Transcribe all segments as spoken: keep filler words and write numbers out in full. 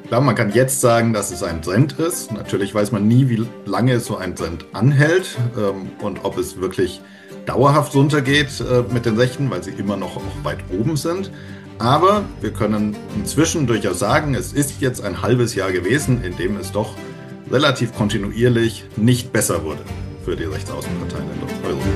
Ich glaube, man kann jetzt sagen, dass es ein Trend ist. Natürlich weiß man nie, wie lange so ein Trend anhält ähm, und ob es wirklich dauerhaft runtergeht äh, mit den Rechten, weil sie immer noch auch weit oben sind. Aber wir können inzwischen durchaus sagen, es ist jetzt ein halbes Jahr gewesen, in dem es doch relativ kontinuierlich nicht besser wurde für die Rechtsaußenparteien in Europa.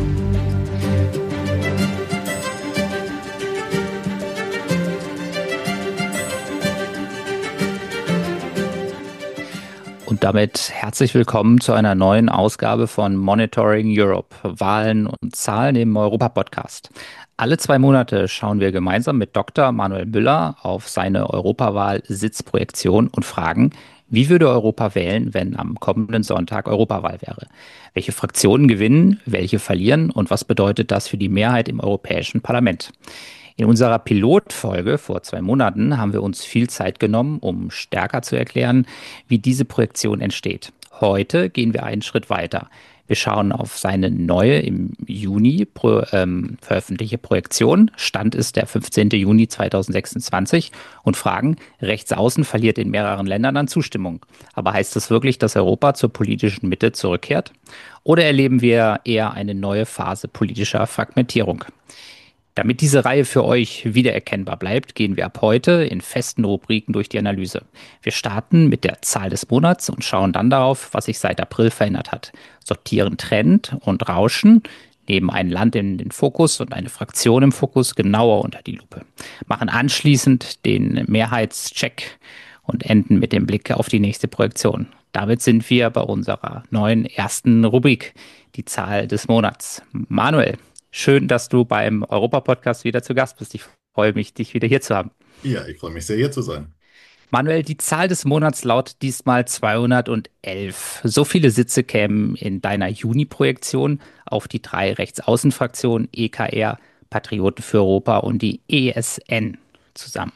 Und damit herzlich willkommen zu einer neuen Ausgabe von Monitoring Europe, Wahlen und Zahlen im Europa-Podcast. Alle zwei Monate schauen wir gemeinsam mit Doktor Manuel Müller auf seine Europawahl-Sitzprojektion und fragen, wie würde Europa wählen, wenn am kommenden Sonntag Europawahl wäre? Welche Fraktionen gewinnen, welche verlieren und was bedeutet das für die Mehrheit im Europäischen Parlament? In unserer Pilotfolge vor zwei Monaten haben wir uns viel Zeit genommen, um stärker zu erklären, wie diese Projektion entsteht. Heute gehen wir einen Schritt weiter. Wir schauen auf seine neue im Juni pro, ähm, veröffentlichte Projektion. Stand ist der fünfzehnten Juni zweitausendsechsundzwanzig und fragen, Rechtsaußen verliert in mehreren Ländern an Zustimmung. Aber heißt das wirklich, dass Europa zur politischen Mitte zurückkehrt? Oder erleben wir eher eine neue Phase politischer Fragmentierung? Damit diese Reihe für euch wiedererkennbar bleibt, gehen wir ab heute in festen Rubriken durch die Analyse. Wir starten mit der Zahl des Monats und schauen dann darauf, was sich seit April verändert hat. Sortieren Trend und Rauschen, nehmen ein Land in den Fokus und eine Fraktion im Fokus genauer unter die Lupe. Machen anschließend den Mehrheitscheck und enden mit dem Blick auf die nächste Projektion. Damit sind wir bei unserer neuen ersten Rubrik, die Zahl des Monats. Manuel, schön, dass du beim Europa-Podcast wieder zu Gast bist. Ich freue mich, dich wieder hier zu haben. Ja, ich freue mich sehr, hier zu sein. Manuel, die Zahl des Monats lautet diesmal zweihundertelf. So viele Sitze kämen in deiner Juni-Projektion auf die drei Rechtsaußenfraktionen E K R, Patrioten für Europa und die E S N zusammen.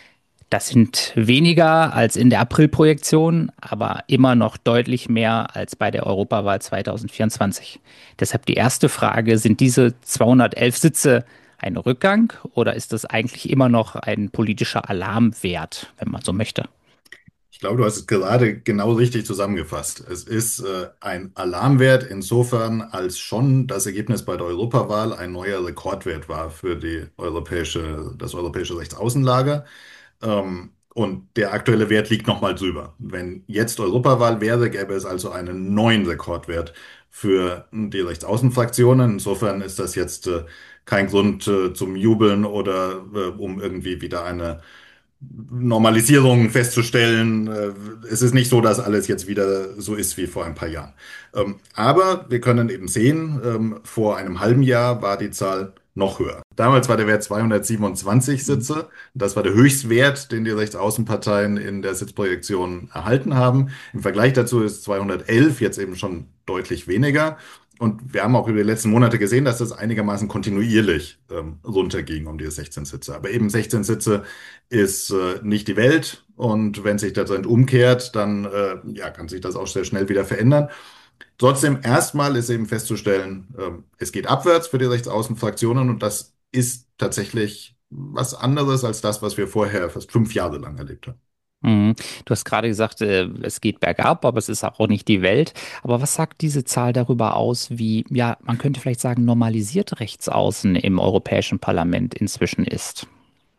Das sind weniger als in der April-Projektion, aber immer noch deutlich mehr als bei der Europawahl zweitausendvierundzwanzig. Deshalb die erste Frage, sind diese zweihundertelf Sitze ein Rückgang oder ist das eigentlich immer noch ein politischer Alarmwert, wenn man so möchte? Ich glaube, du hast es gerade genau richtig zusammengefasst. Es ist äh, ein Alarmwert insofern, als schon das Ergebnis bei der Europawahl ein neuer Rekordwert war für die europäische, das europäische Rechtsaußenlager. Ähm, und der aktuelle Wert liegt nochmal drüber. Wenn jetzt Europawahl wäre, gäbe es also einen neuen Rekordwert für die Rechtsaußenfraktionen. Insofern ist das jetzt äh, kein Grund äh, zum Jubeln oder äh, um irgendwie wieder eine Normalisierung festzustellen. Äh, Es ist nicht so, dass alles jetzt wieder so ist wie vor ein paar Jahren. Ähm, Aber wir können eben sehen, ähm, vor einem halben Jahr war die Zahl noch höher. Damals war der Wert zweihundertsiebenundzwanzig Sitze. Das war der Höchstwert, den die Rechtsaußenparteien in der Sitzprojektion erhalten haben. Im Vergleich dazu ist zweihundertelf jetzt eben schon deutlich weniger. Und wir haben auch über die letzten Monate gesehen, dass das einigermaßen kontinuierlich ähm, runterging um die sechzehn Sitze. Aber eben sechzehn Sitze ist äh, nicht die Welt. Und wenn sich der Trend umkehrt, dann äh, ja, kann sich das auch sehr schnell wieder verändern. Trotzdem, erstmal ist eben festzustellen, ähm, es geht abwärts für die Rechtsaußenfraktionen und das ist tatsächlich was anderes als das, was wir vorher fast fünf Jahre lang erlebt haben. Mhm. Du hast gerade gesagt, äh, es geht bergab, aber es ist auch nicht die Welt. Aber was sagt diese Zahl darüber aus, wie, ja, man könnte vielleicht sagen, normalisiert Rechtsaußen im Europäischen Parlament inzwischen ist?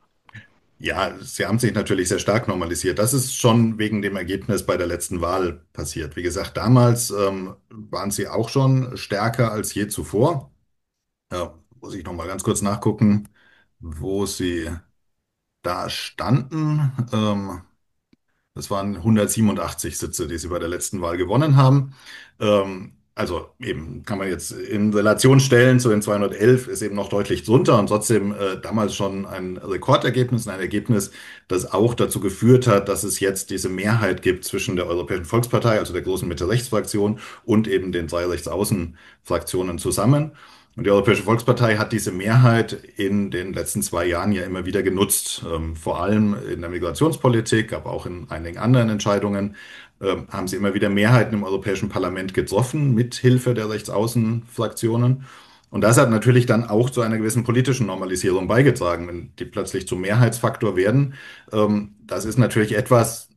Ja, sie haben sich natürlich sehr stark normalisiert. Das ist schon wegen dem Ergebnis bei der letzten Wahl passiert. Wie gesagt, damals ähm, waren sie auch schon stärker als je zuvor. Ja, muss ich noch mal ganz kurz nachgucken, wo sie da standen. Ähm, Das waren hundertsiebenundachtzig Sitze, die sie bei der letzten Wahl gewonnen haben. Ähm, also eben kann man jetzt in Relation stellen zu den zweihundertelf, ist eben noch deutlich drunter und trotzdem äh, damals schon ein Rekordergebnis und ein Ergebnis, das auch dazu geführt hat, dass es jetzt diese Mehrheit gibt zwischen der Europäischen Volkspartei, also der großen Mitte-Rechts-Fraktion und eben den drei Rechtsaußen-Fraktionen zusammen. Und die Europäische Volkspartei hat diese Mehrheit in den letzten zwei Jahren ja immer wieder genutzt. Ähm, vor allem in der Migrationspolitik, aber auch in einigen anderen Entscheidungen ähm, haben sie immer wieder Mehrheiten im Europäischen Parlament getroffen, mit Hilfe der Rechtsaußenfraktionen. Und das hat natürlich dann auch zu einer gewissen politischen Normalisierung beigetragen, wenn die plötzlich zum Mehrheitsfaktor werden. Ähm, das ist natürlich etwas,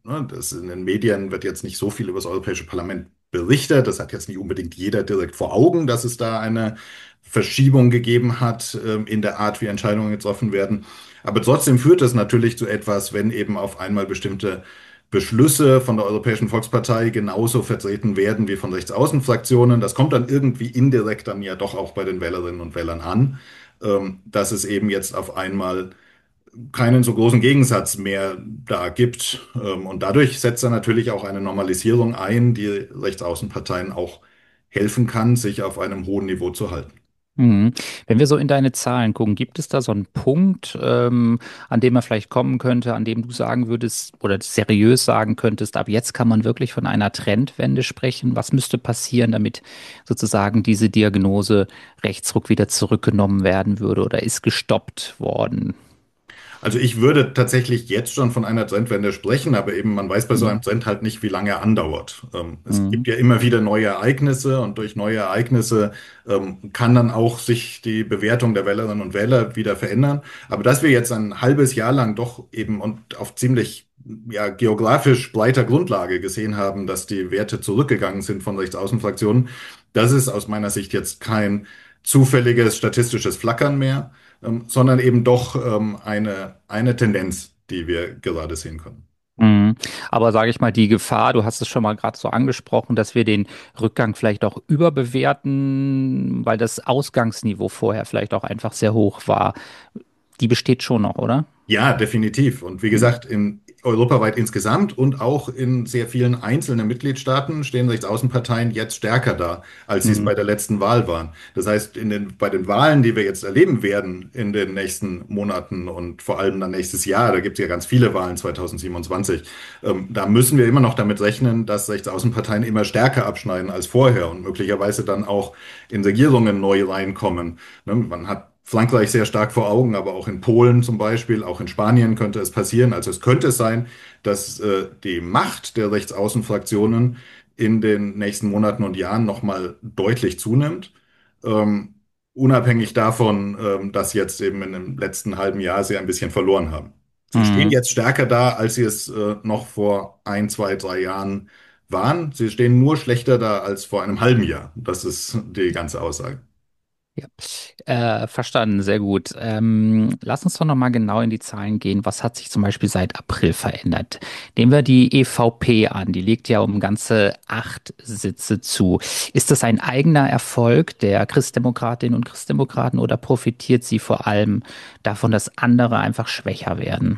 ne, das in den Medien wird jetzt nicht so viel über das Europäische Parlament berichtet. Das hat jetzt nicht unbedingt jeder direkt vor Augen, dass es da eine Verschiebung gegeben hat, ähm, in der Art, wie Entscheidungen getroffen werden. Aber trotzdem führt es natürlich zu etwas, wenn eben auf einmal bestimmte Beschlüsse von der Europäischen Volkspartei genauso vertreten werden wie von Rechtsaußenfraktionen. Das kommt dann irgendwie indirekt dann ja doch auch bei den Wählerinnen und Wählern an, ähm, dass es eben jetzt auf einmal keinen so großen Gegensatz mehr da gibt. Ähm, Und dadurch setzt er natürlich auch eine Normalisierung ein, die Rechtsaußenparteien auch helfen kann, sich auf einem hohen Niveau zu halten. Mhm. Wenn wir so in deine Zahlen gucken, gibt es da so einen Punkt, ähm, an dem man vielleicht kommen könnte, an dem du sagen würdest oder seriös sagen könntest, ab jetzt kann man wirklich von einer Trendwende sprechen? Was müsste passieren, damit sozusagen diese Diagnose Rechtsruck wieder zurückgenommen werden würde oder ist gestoppt worden? Also ich würde tatsächlich jetzt schon von einer Trendwende sprechen, aber eben man weiß bei so einem Mhm. Trend halt nicht, wie lange er andauert. Ähm, es gibt Mhm. ja immer wieder neue Ereignisse und durch neue Ereignisse ähm, kann dann auch sich die Bewertung der Wählerinnen und Wähler wieder verändern. Aber dass wir jetzt ein halbes Jahr lang doch eben und auf ziemlich ja, geografisch breiter Grundlage gesehen haben, dass die Werte zurückgegangen sind von Rechtsaußenfraktionen, das ist aus meiner Sicht jetzt kein zufälliges statistisches Flackern mehr, ähm, sondern eben doch ähm, eine, eine Tendenz, die wir gerade sehen können. Mhm. Aber sage ich mal, die Gefahr, du hast es schon mal gerade so angesprochen, dass wir den Rückgang vielleicht auch überbewerten, weil das Ausgangsniveau vorher vielleicht auch einfach sehr hoch war. Die besteht schon noch, oder? Ja, definitiv. Und wie Mhm. gesagt, in europaweit insgesamt und auch in sehr vielen einzelnen Mitgliedstaaten stehen Rechtsaußenparteien jetzt stärker da, als sie es bei Mhm. der letzten Wahl waren. Das heißt, in den, bei den Wahlen, die wir jetzt erleben werden in den nächsten Monaten und vor allem dann nächstes Jahr, da gibt es ja ganz viele Wahlen zweitausendsiebenundzwanzig, ähm, da müssen wir immer noch damit rechnen, dass Rechtsaußenparteien immer stärker abschneiden als vorher und möglicherweise dann auch in Regierungen neu reinkommen. Ne, man hat Frankreich sehr stark vor Augen, aber auch in Polen zum Beispiel, auch in Spanien könnte es passieren. Also es könnte sein, dass äh, die Macht der Rechtsaußenfraktionen in den nächsten Monaten und Jahren nochmal deutlich zunimmt. Ähm, Unabhängig davon, ähm, dass jetzt eben in dem letzten halben Jahr sie ein bisschen verloren haben. Sie stehen Mhm. jetzt stärker da, als sie es äh, noch vor ein, zwei, drei Jahren waren. Sie stehen nur schlechter da als vor einem halben Jahr. Das ist die ganze Aussage. Ja. Äh, verstanden, sehr gut. Ähm, lass uns doch nochmal genau in die Zahlen gehen. Was hat sich zum Beispiel seit April verändert? Nehmen wir die E V P an. Die legt ja um ganze acht Sitze zu. Ist das ein eigener Erfolg der Christdemokratinnen und Christdemokraten oder profitiert sie vor allem davon, dass andere einfach schwächer werden?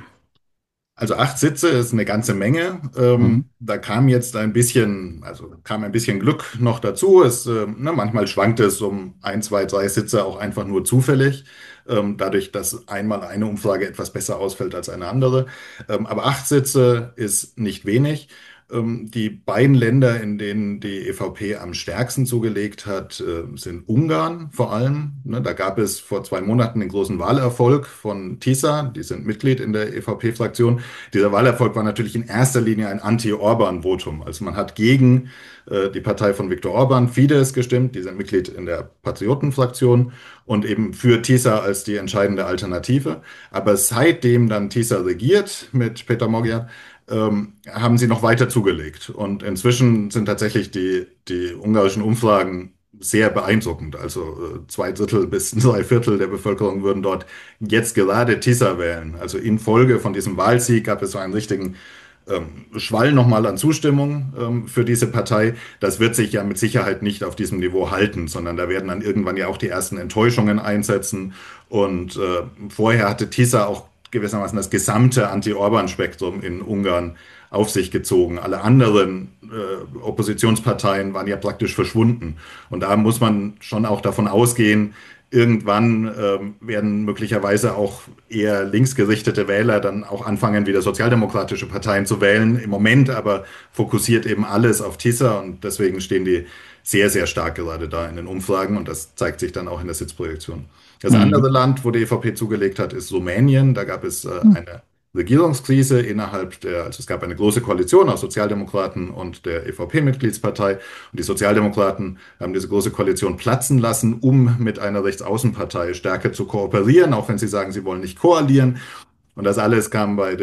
Also acht Sitze ist eine ganze Menge. Ähm, Mhm. da kam jetzt ein bisschen, also kam ein bisschen Glück noch dazu. Es, äh, ne, manchmal schwankt es um ein, zwei, drei Sitze auch einfach nur zufällig, ähm, dadurch, dass einmal eine Umfrage etwas besser ausfällt als eine andere. Ähm, aber acht Sitze ist nicht wenig. Ähm, die beiden Länder, in denen die E V P am stärksten zugelegt hat, äh, sind Ungarn vor allem. Ne, da gab es vor zwei Monaten den großen Wahlerfolg von TISA. Die sind Mitglied in der E V P-Fraktion. Dieser Wahlerfolg war natürlich in erster Linie ein Anti-Orban-Votum. Also man hat gegen äh, die Partei von Viktor Orban, Fidesz, gestimmt. Die sind Mitglied in der Patriotenfraktion und eben für TISA als die entscheidende Alternative. Aber seitdem dann TISA regiert mit Peter Magyar, ähm, haben sie noch weiter zugelegt. Und inzwischen sind tatsächlich die, die ungarischen Umfragen sehr beeindruckend. Also äh, zwei Drittel bis drei Viertel der Bevölkerung würden dort jetzt gerade TISA wählen. Also in Folge von diesem Wahlsieg gab es so einen richtigen ähm, Schwall nochmal an Zustimmung ähm, für diese Partei. Das wird sich ja mit Sicherheit nicht auf diesem Niveau halten, sondern da werden dann irgendwann ja auch die ersten Enttäuschungen einsetzen. Und äh, vorher hatte TISA auch gewissermaßen das gesamte Anti-Orban-Spektrum in Ungarn auf sich gezogen. Alle anderen äh, Oppositionsparteien waren ja praktisch verschwunden. Und da muss man schon auch davon ausgehen, irgendwann ähm, werden möglicherweise auch eher linksgerichtete Wähler dann auch anfangen, wieder sozialdemokratische Parteien zu wählen. Im Moment aber fokussiert eben alles auf TISA und deswegen stehen die sehr, sehr stark gerade da in den Umfragen und das zeigt sich dann auch in der Sitzprojektion. Das Mhm. andere Land, wo die E V P zugelegt hat, ist Rumänien. Da gab es äh, eine Regierungskrise innerhalb der, also es gab eine große Koalition aus Sozialdemokraten und der E V P-Mitgliedspartei. Und die Sozialdemokraten haben diese große Koalition platzen lassen, um mit einer Rechtsaußenpartei stärker zu kooperieren, auch wenn sie sagen, sie wollen nicht koalieren. Und das alles kam bei den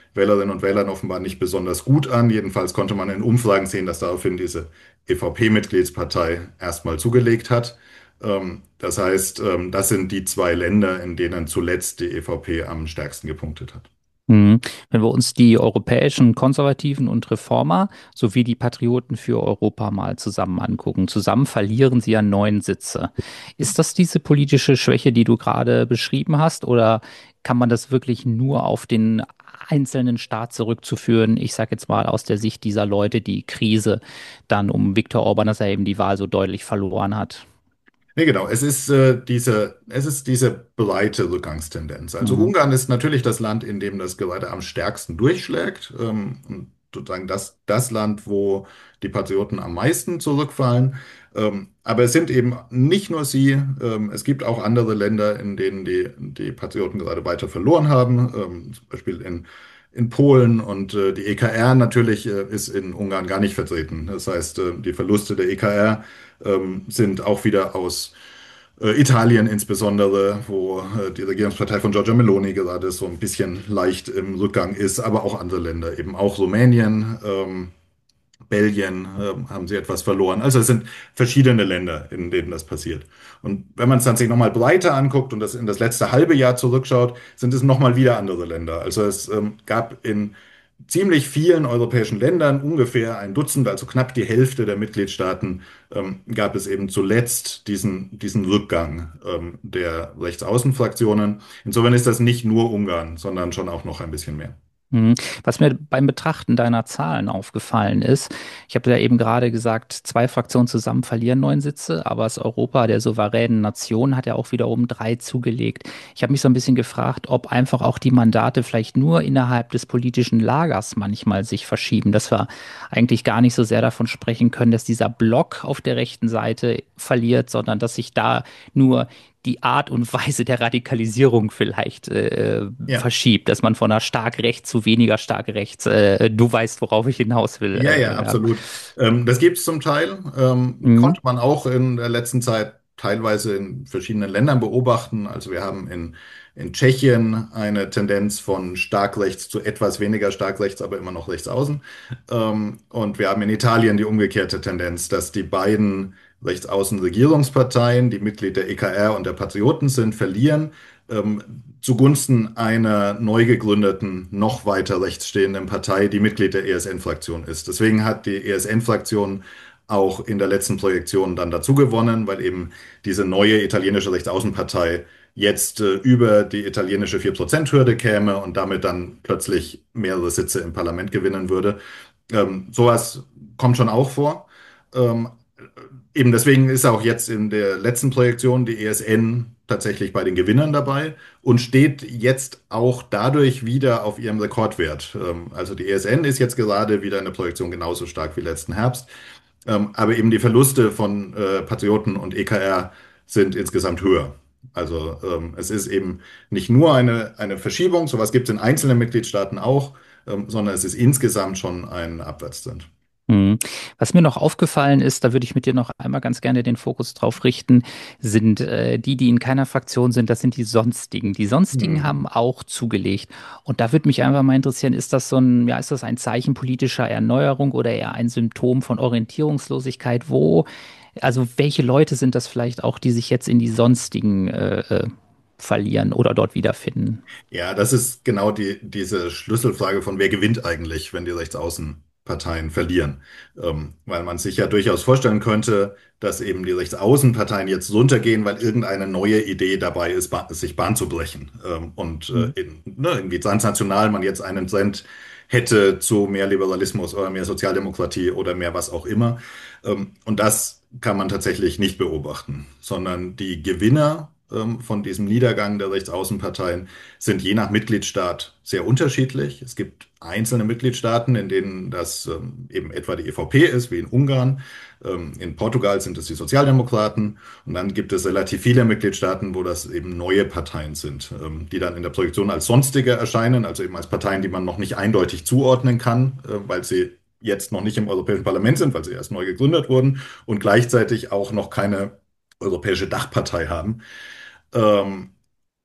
Wählerinnen und Wählern offenbar nicht besonders gut an. Jedenfalls konnte man in Umfragen sehen, dass daraufhin diese E V P-Mitgliedspartei erstmal zugelegt hat. Ähm, das heißt, ähm, das sind die zwei Länder, in denen zuletzt die E V P am stärksten gepunktet hat. Mhm. Wenn wir uns die europäischen Konservativen und Reformer sowie die Patrioten für Europa mal zusammen angucken, zusammen verlieren sie ja neun Sitze. Ist das diese politische Schwäche, die du gerade beschrieben hast, oder kann man das wirklich nur auf den einzelnen Staat zurückzuführen? Ich sage jetzt mal aus der Sicht dieser Leute, die Krise dann um Viktor Orban, dass er eben die Wahl so deutlich verloren hat. Nee, genau. Es ist, äh, diese, es ist diese breite Rückgangstendenz. Also Mhm. Ungarn ist natürlich das Land, in dem das gerade am stärksten durchschlägt. Ähm, und sozusagen das, das Land, wo die Patrioten am meisten zurückfallen. Ähm, aber es sind eben nicht nur sie. Ähm, es gibt auch andere Länder, in denen die, die Patrioten gerade weiter verloren haben. Ähm, zum Beispiel in, in Polen und äh, die E K R natürlich äh, ist in Ungarn gar nicht vertreten. Das heißt, äh, die Verluste der E K R ähm, sind auch wieder aus äh, Italien insbesondere, wo äh, die Regierungspartei von Giorgia Meloni gerade so ein bisschen leicht im Rückgang ist, aber auch andere Länder, eben auch Rumänien, ähm, Belgien äh, haben sie etwas verloren. Also es sind verschiedene Länder, in denen das passiert. Und wenn man es dann sich nochmal breiter anguckt und das in das letzte halbe Jahr zurückschaut, sind es nochmal wieder andere Länder. Also es ähm, gab in ziemlich vielen europäischen Ländern, ungefähr ein Dutzend, also knapp die Hälfte der Mitgliedstaaten, ähm, gab es eben zuletzt diesen, diesen Rückgang ähm, der Rechtsaußenfraktionen. Insofern ist das nicht nur Ungarn, sondern schon auch noch ein bisschen mehr. Mhm. Was mir beim Betrachten deiner Zahlen aufgefallen ist, ich habe ja eben gerade gesagt, zwei Fraktionen zusammen verlieren neun Sitze, aber das Europa der souveränen Nation hat ja auch wiederum drei zugelegt. Ich habe mich so ein bisschen gefragt, ob einfach auch die Mandate vielleicht nur innerhalb des politischen Lagers manchmal sich verschieben, dass wir eigentlich gar nicht so sehr davon sprechen können, dass dieser Block auf der rechten Seite verliert, sondern dass sich da nur die Art und Weise der Radikalisierung vielleicht äh, Ja. verschiebt, dass man von einer stark rechts zu weniger stark rechts, äh, du weißt, worauf ich hinaus will. Ja, ja, Äh, ja. absolut. Ähm, das gibt es zum Teil. Ähm, Mhm. konnte man auch in der letzten Zeit teilweise in verschiedenen Ländern beobachten. Also wir haben in, in Tschechien eine Tendenz von stark rechts zu etwas weniger stark rechts, aber immer noch rechts außen. Ähm, und wir haben in Italien die umgekehrte Tendenz, dass die beiden rechtsaußen Regierungsparteien, die Mitglied der E K R und der Patrioten sind, verlieren ähm, zugunsten einer neu gegründeten, noch weiter rechts stehenden Partei, die Mitglied der E S N-Fraktion ist. Deswegen hat die E S N-Fraktion auch in der letzten Projektion dann dazu gewonnen, weil eben diese neue italienische Rechtsaußenpartei jetzt äh, über die italienische vier Prozent hürde käme und damit dann plötzlich mehrere Sitze im Parlament gewinnen würde. Ähm, sowas kommt schon auch vor. Ähm, Eben deswegen ist auch jetzt in der letzten Projektion die E S N tatsächlich bei den Gewinnern dabei und steht jetzt auch dadurch wieder auf ihrem Rekordwert. Ähm, Also die E S N ist jetzt gerade wieder in der Projektion genauso stark wie letzten Herbst. Ähm, Aber eben die Verluste von äh, Patrioten und E K R sind insgesamt höher. Also ähm, es ist eben nicht nur eine, eine Verschiebung, sowas gibt es in einzelnen Mitgliedstaaten auch, ähm, sondern es ist insgesamt schon ein Abwärtstrend. Mhm. Was mir noch aufgefallen ist, da würde ich mit dir noch einmal ganz gerne den Fokus drauf richten, sind äh, die, die in keiner Fraktion sind, das sind die Sonstigen. Die Sonstigen Hm. haben auch zugelegt. Und da würde mich einfach mal interessieren, ist das so ein, ja, ist das ein Zeichen politischer Erneuerung oder eher ein Symptom von Orientierungslosigkeit? Wo, also welche Leute sind das vielleicht auch, die sich jetzt in die Sonstigen äh, äh, verlieren oder dort wiederfinden? Ja, das ist genau die, diese Schlüsselfrage von wer gewinnt eigentlich, wenn die Rechtsaußenparteien verlieren. Ähm, weil man sich ja durchaus vorstellen könnte, dass eben die Rechtsaußenparteien jetzt runtergehen, weil irgendeine neue Idee dabei ist, ba sich Bahn zu brechen. Ähm, und äh, Mhm. in, ne, irgendwie transnational man jetzt einen Trend hätte zu mehr Liberalismus oder mehr Sozialdemokratie oder mehr was auch immer. Ähm, und das kann man tatsächlich nicht beobachten, sondern die Gewinner ähm, von diesem Niedergang der Rechtsaußenparteien sind je nach Mitgliedstaat sehr unterschiedlich. Es gibt einzelne Mitgliedstaaten, in denen das ähm, eben etwa die E V P ist, wie in Ungarn. Ähm, in Portugal sind es die Sozialdemokraten. Und dann gibt es relativ viele Mitgliedstaaten, wo das eben neue Parteien sind, ähm, die dann in der Projektion als sonstige erscheinen, also eben als Parteien, die man noch nicht eindeutig zuordnen kann, äh, weil sie jetzt noch nicht im Europäischen Parlament sind, weil sie erst neu gegründet wurden und gleichzeitig auch noch keine europäische Dachpartei haben. Ähm,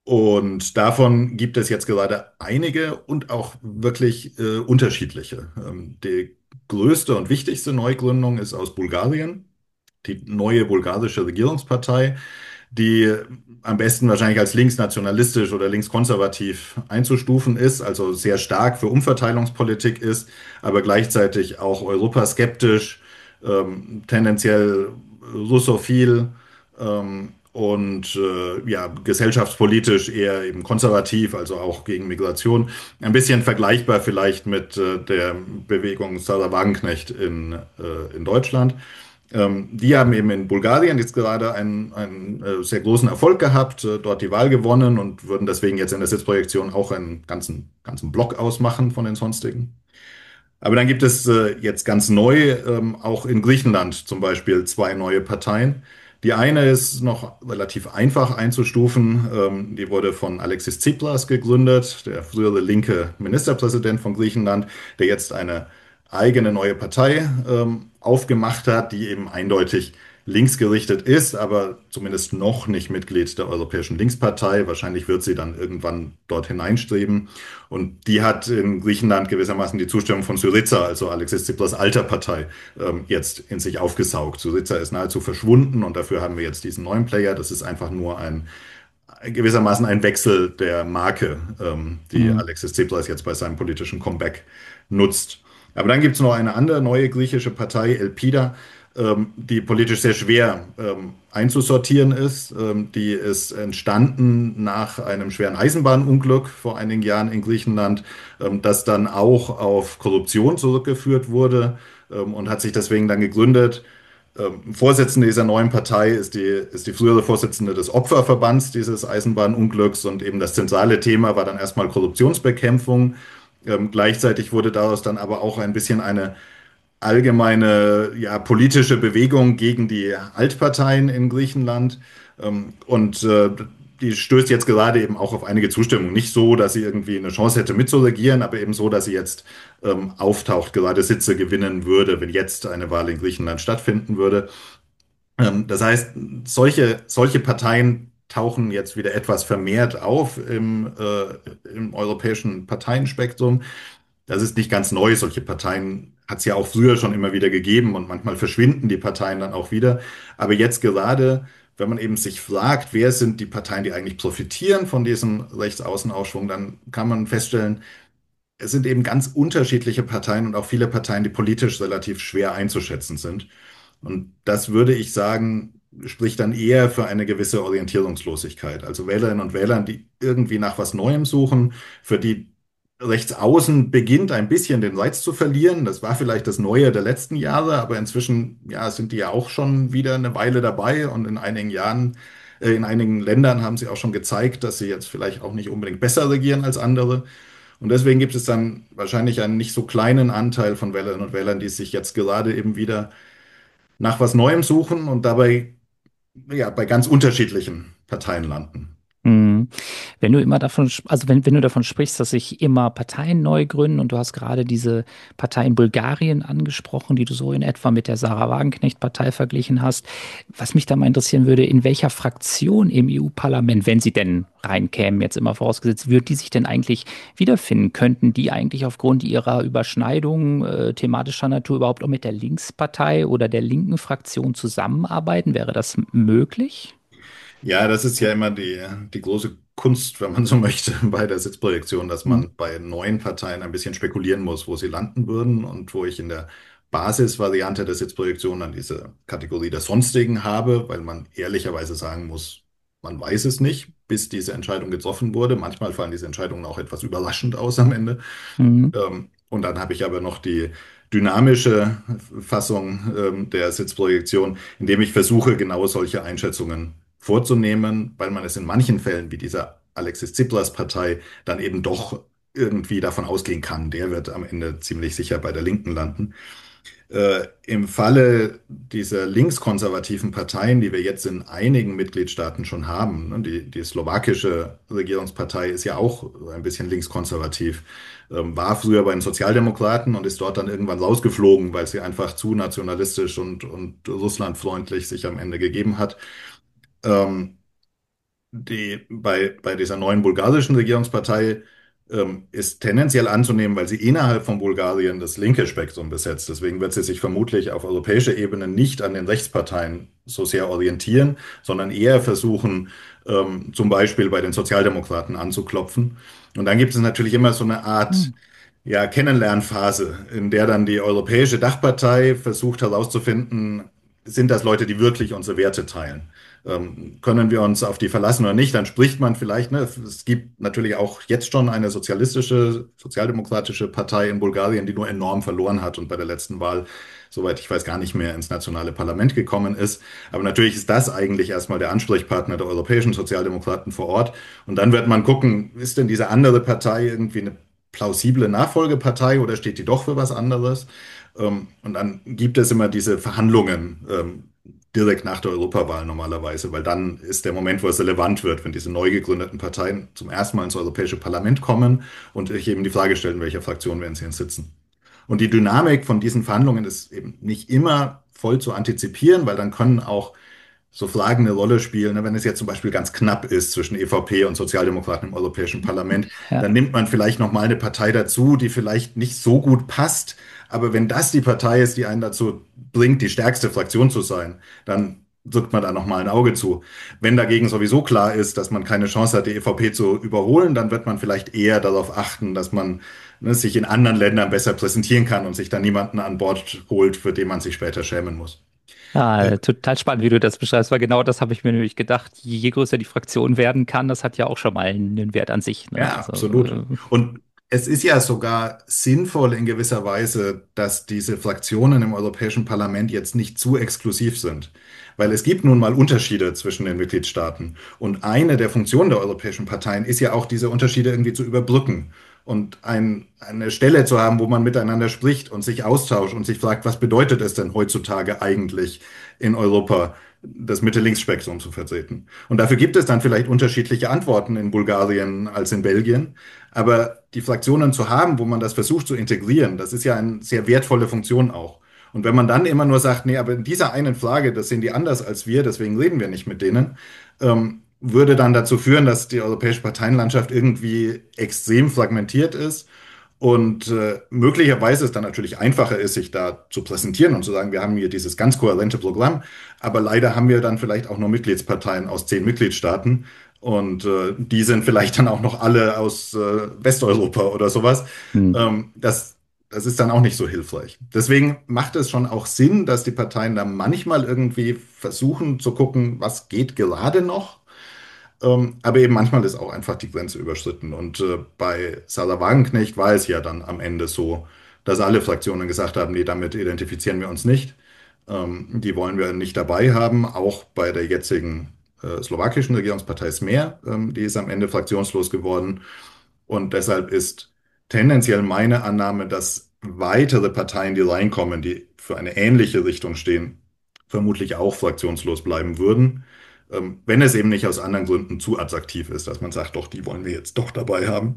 Und davon gibt es jetzt gerade einige und auch wirklich äh, unterschiedliche. Ähm, die größte und wichtigste Neugründung ist aus Bulgarien, die neue bulgarische Regierungspartei, die am besten wahrscheinlich als linksnationalistisch oder linkskonservativ einzustufen ist, also sehr stark für Umverteilungspolitik ist, aber gleichzeitig auch europaskeptisch, ähm, tendenziell russophil ähm, und äh, ja, gesellschaftspolitisch eher eben konservativ, also auch gegen Migration. Ein bisschen vergleichbar vielleicht mit äh, der Bewegung Sarah Wagenknecht in, äh, in Deutschland. Ähm, die haben eben in Bulgarien jetzt gerade einen, einen äh, sehr großen Erfolg gehabt, äh, dort die Wahl gewonnen und würden deswegen jetzt in der Sitzprojektion auch einen ganzen, ganzen Block ausmachen von den sonstigen. Aber dann gibt es äh, jetzt ganz neu, ähm, auch in Griechenland zum Beispiel, zwei neue Parteien. Die eine ist noch relativ einfach einzustufen. Ähm, die wurde von Alexis Tsipras gegründet, der frühere linke Ministerpräsident von Griechenland, der jetzt eine eigene neue Partei ähm, aufgemacht hat, die eben eindeutig linksgerichtet ist, aber zumindest noch nicht Mitglied der Europäischen Linkspartei. Wahrscheinlich wird sie dann irgendwann dort hineinstreben. Und die hat in Griechenland gewissermaßen die Zustimmung von Syriza, also Alexis Tsipras alter Partei, ähm, jetzt in sich aufgesaugt. Syriza ist nahezu verschwunden und dafür haben wir jetzt diesen neuen Player. Das ist einfach nur ein gewissermaßen ein Wechsel der Marke, ähm, die Mhm. Alexis Tsipras jetzt bei seinem politischen Comeback nutzt. Aber dann gibt es noch eine andere neue griechische Partei, Elpida, ähm, die politisch sehr schwer ähm, einzusortieren ist. Ähm, die ist entstanden nach einem schweren Eisenbahnunglück vor einigen Jahren in Griechenland, ähm, das dann auch auf Korruption zurückgeführt wurde ähm, und hat sich deswegen dann gegründet. Ähm, Vorsitzende dieser neuen Partei ist die, ist die frühere Vorsitzende des Opferverbands dieses Eisenbahnunglücks und eben das zentrale Thema war dann erstmal Korruptionsbekämpfung. Ähm, gleichzeitig wurde daraus dann aber auch ein bisschen eine allgemeine, ja, politische Bewegung gegen die Altparteien in Griechenland. Ähm, und äh, die stößt jetzt gerade eben auch auf einige Zustimmung. Nicht so, dass sie irgendwie eine Chance hätte mitzuregieren, aber eben so, dass sie jetzt ähm, auftaucht, gerade Sitze gewinnen würde, wenn jetzt eine Wahl in Griechenland stattfinden würde. Ähm, das heißt, solche, solche Parteien tauchen jetzt wieder etwas vermehrt auf im, äh, im europäischen Parteienspektrum. Das ist nicht ganz neu. Solche Parteien hat es ja auch früher schon immer wieder gegeben und manchmal verschwinden die Parteien dann auch wieder. Aber jetzt gerade, wenn man eben sich fragt, wer sind die Parteien, die eigentlich profitieren von diesem Rechtsaußenaufschwung, dann kann man feststellen, es sind eben ganz unterschiedliche Parteien und auch viele Parteien, die politisch relativ schwer einzuschätzen sind. Und das würde ich sagen, spricht dann eher für eine gewisse Orientierungslosigkeit. Also Wählerinnen und Wähler, die irgendwie nach was Neuem suchen, für die Rechtsaußen beginnt ein bisschen den Reiz zu verlieren. Das war vielleicht das Neue der letzten Jahre, aber inzwischen, ja, sind die ja auch schon wieder eine Weile dabei und in einigen Jahren, äh, in einigen Ländern haben sie auch schon gezeigt, dass sie jetzt vielleicht auch nicht unbedingt besser regieren als andere. Und deswegen gibt es dann wahrscheinlich einen nicht so kleinen Anteil von Wählerinnen und Wählern, die sich jetzt gerade eben wieder nach was Neuem suchen und dabei ja bei ganz unterschiedlichen Parteien landen. Mhm. Wenn du immer davon, sp- also wenn, wenn du davon sprichst, dass sich immer Parteien neu gründen und du hast gerade diese Partei in Bulgarien angesprochen, die du so in etwa mit der Sarah Wagenknecht-Partei verglichen hast, was mich da mal interessieren würde, in welcher Fraktion im E U-Parlament, wenn sie denn reinkämen, jetzt immer vorausgesetzt, wird die sich denn eigentlich wiederfinden? Könnten die eigentlich aufgrund ihrer Überschneidungen äh, thematischer Natur überhaupt auch mit der Linkspartei oder der linken Fraktion zusammenarbeiten? Wäre das möglich? Ja, das ist ja immer die, die große Kunst, wenn man so möchte, bei der Sitzprojektion, dass Hm. man bei neuen Parteien ein bisschen spekulieren muss, wo sie landen würden und wo ich in der Basisvariante der Sitzprojektion dann diese Kategorie der Sonstigen habe, weil man ehrlicherweise sagen muss, man weiß es nicht, bis diese Entscheidung getroffen wurde. Manchmal fallen diese Entscheidungen auch etwas überraschend aus am Ende. Mhm. Ähm, und dann habe ich aber noch die dynamische Fassung ähm, der Sitzprojektion, indem ich versuche, genau solche Einschätzungen vorzunehmen, weil man es in manchen Fällen, wie dieser Alexis Tsipras Partei, dann eben doch irgendwie davon ausgehen kann, der wird am Ende ziemlich sicher bei der Linken landen. Äh, im Falle dieser linkskonservativen Parteien, die wir jetzt in einigen Mitgliedstaaten schon haben, ne, die, die slowakische Regierungspartei ist ja auch ein bisschen linkskonservativ, ähm, war früher bei den Sozialdemokraten und ist dort dann irgendwann rausgeflogen, weil sie einfach zu nationalistisch und, und russlandfreundlich sich am Ende gegeben hat. Ähm, Die, bei, bei dieser neuen bulgarischen Regierungspartei ähm, ist tendenziell anzunehmen, weil sie innerhalb von Bulgarien das linke Spektrum besetzt. Deswegen wird sie sich vermutlich auf europäischer Ebene nicht an den Rechtsparteien so sehr orientieren, sondern eher versuchen, ähm, zum Beispiel bei den Sozialdemokraten anzuklopfen. Und dann gibt es natürlich immer so eine Hm. Art, ja, Kennenlernphase, in der dann die europäische Dachpartei versucht herauszufinden, sind das Leute, die wirklich unsere Werte teilen? Ähm, können wir uns auf die verlassen oder nicht? Dann spricht man vielleicht, ne, es gibt natürlich auch jetzt schon eine sozialistische, sozialdemokratische Partei in Bulgarien, die nur enorm verloren hat und bei der letzten Wahl, soweit ich weiß, gar nicht mehr ins nationale Parlament gekommen ist. Aber natürlich ist das eigentlich erstmal der Ansprechpartner der europäischen Sozialdemokraten vor Ort. Und dann wird man gucken, ist denn diese andere Partei irgendwie eine plausible Nachfolgepartei oder steht die doch für was anderes? Ähm, und dann gibt es immer diese Verhandlungen ähm, direkt nach der Europawahl normalerweise, weil dann ist der Moment, wo es relevant wird, wenn diese neu gegründeten Parteien zum ersten Mal ins Europäische Parlament kommen und sich eben die Frage stellen, in welcher Fraktion werden sie denn sitzen. Und die Dynamik von diesen Verhandlungen ist eben nicht immer voll zu antizipieren, weil dann können auch so Fragen eine Rolle spielen. Ne? Wenn es jetzt zum Beispiel ganz knapp ist zwischen E V P und Sozialdemokraten im Europäischen Parlament, Ja. dann nimmt man vielleicht noch mal eine Partei dazu, die vielleicht nicht so gut passt. Aber wenn das die Partei ist, die einen dazu bringt, die stärkste Fraktion zu sein, dann drückt man da noch mal ein Auge zu. Wenn dagegen sowieso klar ist, dass man keine Chance hat, die E V P zu überholen, dann wird man vielleicht eher darauf achten, dass man ne, sich in anderen Ländern besser präsentieren kann und sich dann niemanden an Bord holt, für den man sich später schämen muss. Äh, Ah, total spannend, wie du das beschreibst, weil genau das habe ich mir nämlich gedacht. Je größer die Fraktion werden kann, das hat ja auch schon mal einen Wert an sich, ne? Ja, Also, absolut. äh, Und es ist ja sogar sinnvoll in gewisser Weise, dass diese Fraktionen im Europäischen Parlament jetzt nicht zu exklusiv sind. Weil es gibt nun mal Unterschiede zwischen den Mitgliedstaaten. Und eine der Funktionen der europäischen Parteien ist ja auch, diese Unterschiede irgendwie zu überbrücken. Und ein, eine Stelle zu haben, wo man miteinander spricht und sich austauscht und sich fragt, was bedeutet es denn heutzutage eigentlich in Europa, das Mitte-Links-Spektrum zu vertreten? Und dafür gibt es dann vielleicht unterschiedliche Antworten in Bulgarien als in Belgien. Aber die Fraktionen zu haben, wo man das versucht zu integrieren, das ist ja eine sehr wertvolle Funktion auch. Und wenn man dann immer nur sagt, nee, aber in dieser einen Frage, das sehen die anders als wir, deswegen reden wir nicht mit denen, ähm, würde dann dazu führen, dass die europäische Parteienlandschaft irgendwie extrem fragmentiert ist und äh, möglicherweise es dann natürlich einfacher ist, sich da zu präsentieren und zu sagen, wir haben hier dieses ganz kohärente Programm, aber leider haben wir dann vielleicht auch nur Mitgliedsparteien aus zehn Mitgliedstaaten und äh, die sind vielleicht dann auch noch alle aus äh, Westeuropa oder sowas. hm. Ähm, das, das ist dann auch nicht so hilfreich. Deswegen macht es schon auch Sinn, dass die Parteien da manchmal irgendwie versuchen zu gucken, was geht gerade noch. Ähm, aber eben manchmal ist auch einfach die Grenze überschritten. Und äh, bei Sarah Wagenknecht war es ja dann am Ende so, dass alle Fraktionen gesagt haben, nee, damit identifizieren wir uns nicht. Ähm, die wollen wir nicht dabei haben. Auch bei der jetzigen äh, slowakischen Regierungspartei Smer, ähm, die ist am Ende fraktionslos geworden. Und deshalb ist tendenziell meine Annahme, dass weitere Parteien, die reinkommen, die für eine ähnliche Richtung stehen, vermutlich auch fraktionslos bleiben würden, ähm, wenn es eben nicht aus anderen Gründen zu attraktiv ist, dass man sagt, doch, die wollen wir jetzt doch dabei haben.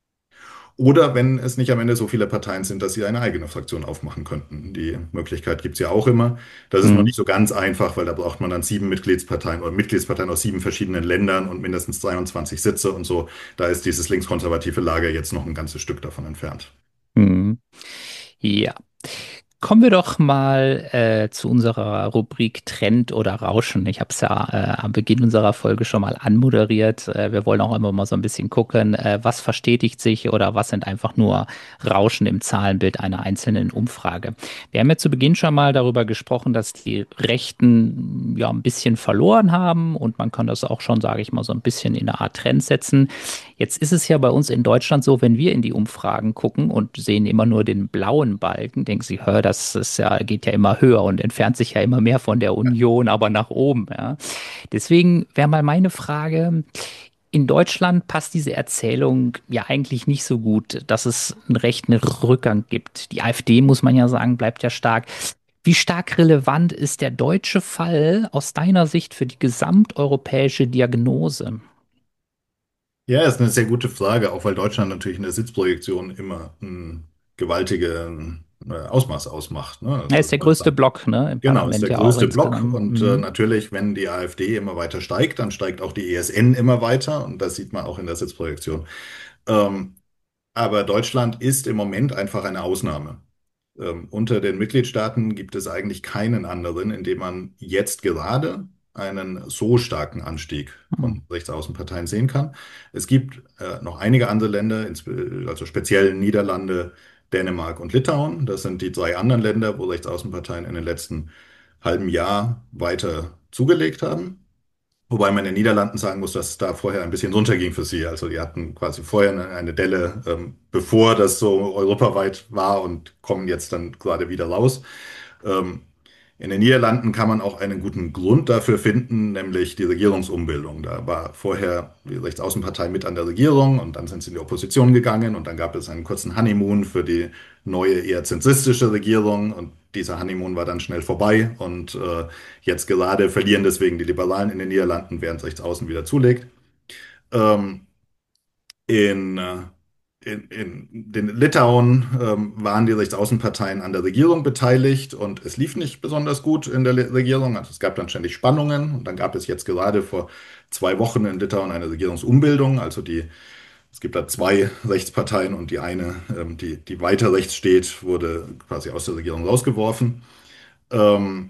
Oder wenn es nicht am Ende so viele Parteien sind, dass sie eine eigene Fraktion aufmachen könnten. Die Möglichkeit gibt es ja auch immer. Das ist nur Hm. nicht so ganz einfach, weil da braucht man dann sieben Mitgliedsparteien oder Mitgliedsparteien aus sieben verschiedenen Ländern und mindestens dreiundzwanzig Sitze und so. Da ist dieses linkskonservative Lager jetzt noch ein ganzes Stück davon entfernt. Hm. Ja. Kommen wir doch mal äh, zu unserer Rubrik Trend oder Rauschen. Ich habe es ja äh, am Beginn unserer Folge schon mal anmoderiert. Äh, wir wollen auch immer mal so ein bisschen gucken, äh, was verstetigt sich oder was sind einfach nur Rauschen im Zahlenbild einer einzelnen Umfrage. Wir haben ja zu Beginn schon mal darüber gesprochen, dass die Rechten ja ein bisschen verloren haben und man kann das auch schon, sage ich mal, so ein bisschen in eine Art Trend setzen. Jetzt ist es ja bei uns in Deutschland so, wenn wir in die Umfragen gucken und sehen immer nur den blauen Balken, denken sie, hör, das ist ja, geht ja immer höher und entfernt sich ja immer mehr von der Union, aber nach oben, ja. Deswegen wäre mal meine Frage, in Deutschland passt diese Erzählung ja eigentlich nicht so gut, dass es einen rechten Rückgang gibt. Die AfD, muss man ja sagen, bleibt ja stark. Wie stark relevant ist der deutsche Fall aus deiner Sicht für die gesamteuropäische Diagnose? Ja, ist eine sehr gute Frage, auch weil Deutschland natürlich in der Sitzprojektion immer eine gewaltige äh, Ausmaß ausmacht. Ne? Er Also ist der größte Deutschland, Block, ne, im genau, ist Parlament der ja auch größte Block insgesamt. und äh, Mhm. natürlich, wenn die AfD immer weiter steigt, dann steigt auch die E S N immer weiter und das sieht man auch in der Sitzprojektion. Ähm, aber Deutschland ist im Moment einfach eine Ausnahme. Ähm, unter den Mitgliedstaaten gibt es eigentlich keinen anderen, in dem man jetzt gerade einen so starken Anstieg Mhm. von Rechtsaußenparteien sehen kann. Es gibt äh, noch einige andere Länder, ins- also speziell Niederlande, Dänemark und Litauen. Das sind die drei anderen Länder, wo Rechtsaußenparteien in den letzten halben Jahr weiter zugelegt haben. Wobei man in den Niederlanden sagen muss, dass es da vorher ein bisschen runterging für sie. Also die hatten quasi vorher eine, eine Delle, ähm, bevor das so europaweit war und kommen jetzt dann gerade wieder raus. Ähm, in den Niederlanden kann man auch einen guten Grund dafür finden, nämlich die Regierungsumbildung. Da war vorher die Rechtsaußenpartei mit an der Regierung und dann sind sie in die Opposition gegangen und dann gab es einen kurzen Honeymoon für die neue, eher zentristische Regierung und dieser Honeymoon war dann schnell vorbei und äh, jetzt gerade verlieren deswegen die Liberalen in den Niederlanden, während Rechtsaußen wieder zulegt. Ähm, in, äh, in, in den Litauen ähm, waren die Rechtsaußenparteien an der Regierung beteiligt und es lief nicht besonders gut in der Le- Regierung. Also es gab dann ständig Spannungen und dann gab es jetzt gerade vor zwei Wochen in Litauen eine Regierungsumbildung. Also die, es gibt da zwei Rechtsparteien und die eine, ähm, die, die weiter rechts steht, wurde quasi aus der Regierung rausgeworfen. Ähm,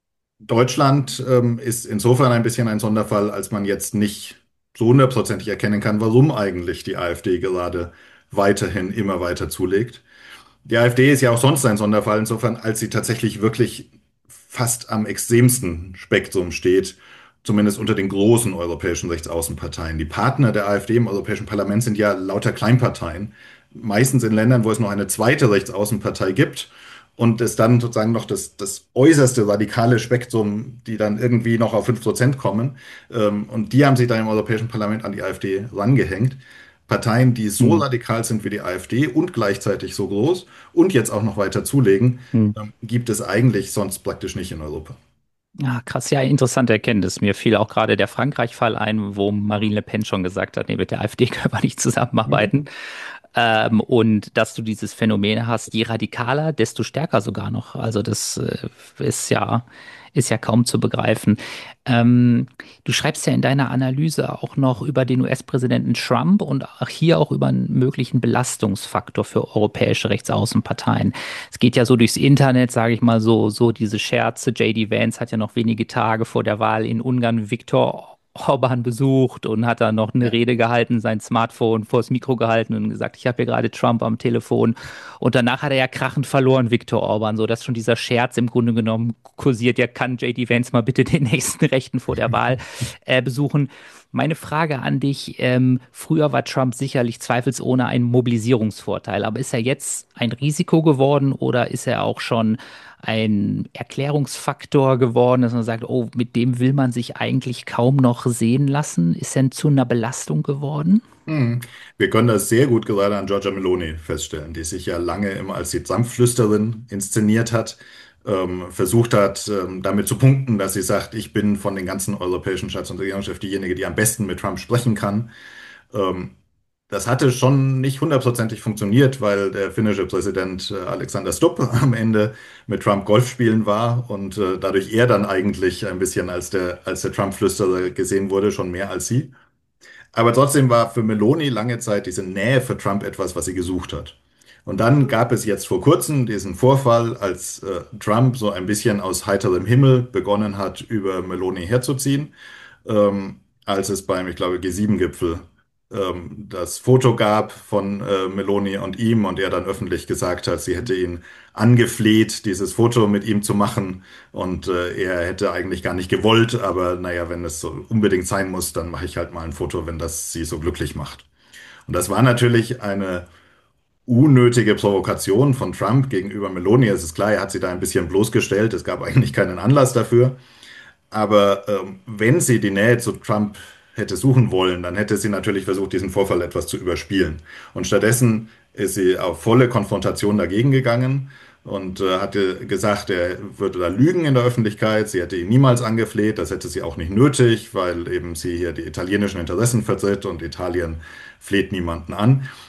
Deutschland ähm, ist insofern ein bisschen ein Sonderfall, als man jetzt nicht so hundertprozentig erkennen kann, warum eigentlich die AfD gerade weiterhin immer weiter zulegt. Die AfD ist ja auch sonst ein Sonderfall, insofern, als sie tatsächlich wirklich fast am extremsten Spektrum steht, zumindest unter den großen europäischen Rechtsaußenparteien. Die Partner der AfD im Europäischen Parlament sind ja lauter Kleinparteien, meistens in Ländern, wo es noch eine zweite Rechtsaußenpartei gibt und es dann sozusagen noch das, das äußerste radikale Spektrum, die dann irgendwie noch auf fünf Prozent kommen. Ähm, und die haben sich dann im Europäischen Parlament an die AfD rangehängt. Parteien, die so Mhm. radikal sind wie die AfD und gleichzeitig so groß und jetzt auch noch weiter zulegen, Mhm. ähm, gibt es eigentlich sonst praktisch nicht in Europa. Ja, krass, ja, interessante Erkenntnis. Mir fiel auch gerade der Frankreich-Fall ein, wo Marine Le Pen schon gesagt hat, nee, mit der AfD können wir nicht zusammenarbeiten. Ähm, und dass du dieses Phänomen hast, je radikaler, desto stärker sogar noch. Also das äh, ist ja, ist ja kaum zu begreifen. Ähm, Du schreibst ja in deiner Analyse auch noch über den U S-Präsidenten Trump und auch hier auch über einen möglichen Belastungsfaktor für europäische Rechtsaußenparteien. Es geht ja so durchs Internet, sage ich mal so, so diese Scherze. J D. Vance hat ja noch wenige Tage vor der Wahl in Ungarn Viktor Orban besucht und hat da noch eine Ja. Rede gehalten, sein Smartphone vors Mikro gehalten und gesagt, ich habe hier gerade Trump am Telefon. Und danach hat er ja krachend verloren, Viktor Orban, so dass schon dieser Scherz im Grunde genommen kursiert. Ja, kann J D. Vance mal bitte den nächsten Rechten vor der Wahl äh, besuchen? Meine Frage an dich, ähm, früher war Trump sicherlich zweifelsohne ein Mobilisierungsvorteil, aber ist er jetzt ein Risiko geworden oder ist er auch schon ein Erklärungsfaktor geworden, dass man sagt, oh, mit dem will man sich eigentlich kaum noch sehen lassen? Ist er zu einer Belastung geworden? Hm. Wir können das sehr gut gerade an Giorgia Meloni feststellen, die sich ja lange immer als die Trump-Flüsterin inszeniert hat, ähm, versucht hat, ähm, damit zu punkten, dass sie sagt, ich bin von den ganzen europäischen Staats- und Regierungschefs diejenige, die am besten mit Trump sprechen kann. Ähm, Das hatte schon nicht hundertprozentig funktioniert, weil der finnische Präsident äh, Alexander Stubb am Ende mit Trump Golf spielen war und äh, dadurch er dann eigentlich ein bisschen als der, als der Trump-Flüsterer gesehen wurde, schon mehr als sie. Aber trotzdem war für Meloni lange Zeit diese Nähe für Trump etwas, was sie gesucht hat. Und dann gab es jetzt vor kurzem diesen Vorfall, als äh, Trump so ein bisschen aus heiterem Himmel begonnen hat, über Meloni herzuziehen, ähm, als es beim, ich glaube, G sieben Gipfel ähm, das Foto gab von äh, Meloni und ihm und er dann öffentlich gesagt hat, sie hätte ihn angefleht, dieses Foto mit ihm zu machen und äh, er hätte eigentlich gar nicht gewollt, aber naja, wenn es so unbedingt sein muss, dann mache ich halt mal ein Foto, wenn das sie so glücklich macht. Und das war natürlich eine unnötige Provokation von Trump gegenüber Meloni. Es ist klar, er hat sie da ein bisschen bloßgestellt. Es gab eigentlich keinen Anlass dafür. Aber ähm, wenn sie die Nähe zu Trump hätte suchen wollen, dann hätte sie natürlich versucht, diesen Vorfall etwas zu überspielen. Und stattdessen ist sie auf volle Konfrontation dagegen gegangen und äh, hatte gesagt, er würde da lügen in der Öffentlichkeit. Sie hätte ihn niemals angefleht. Das hätte sie auch nicht nötig, weil eben sie hier die italienischen Interessen vertritt und Italien fleht niemanden an.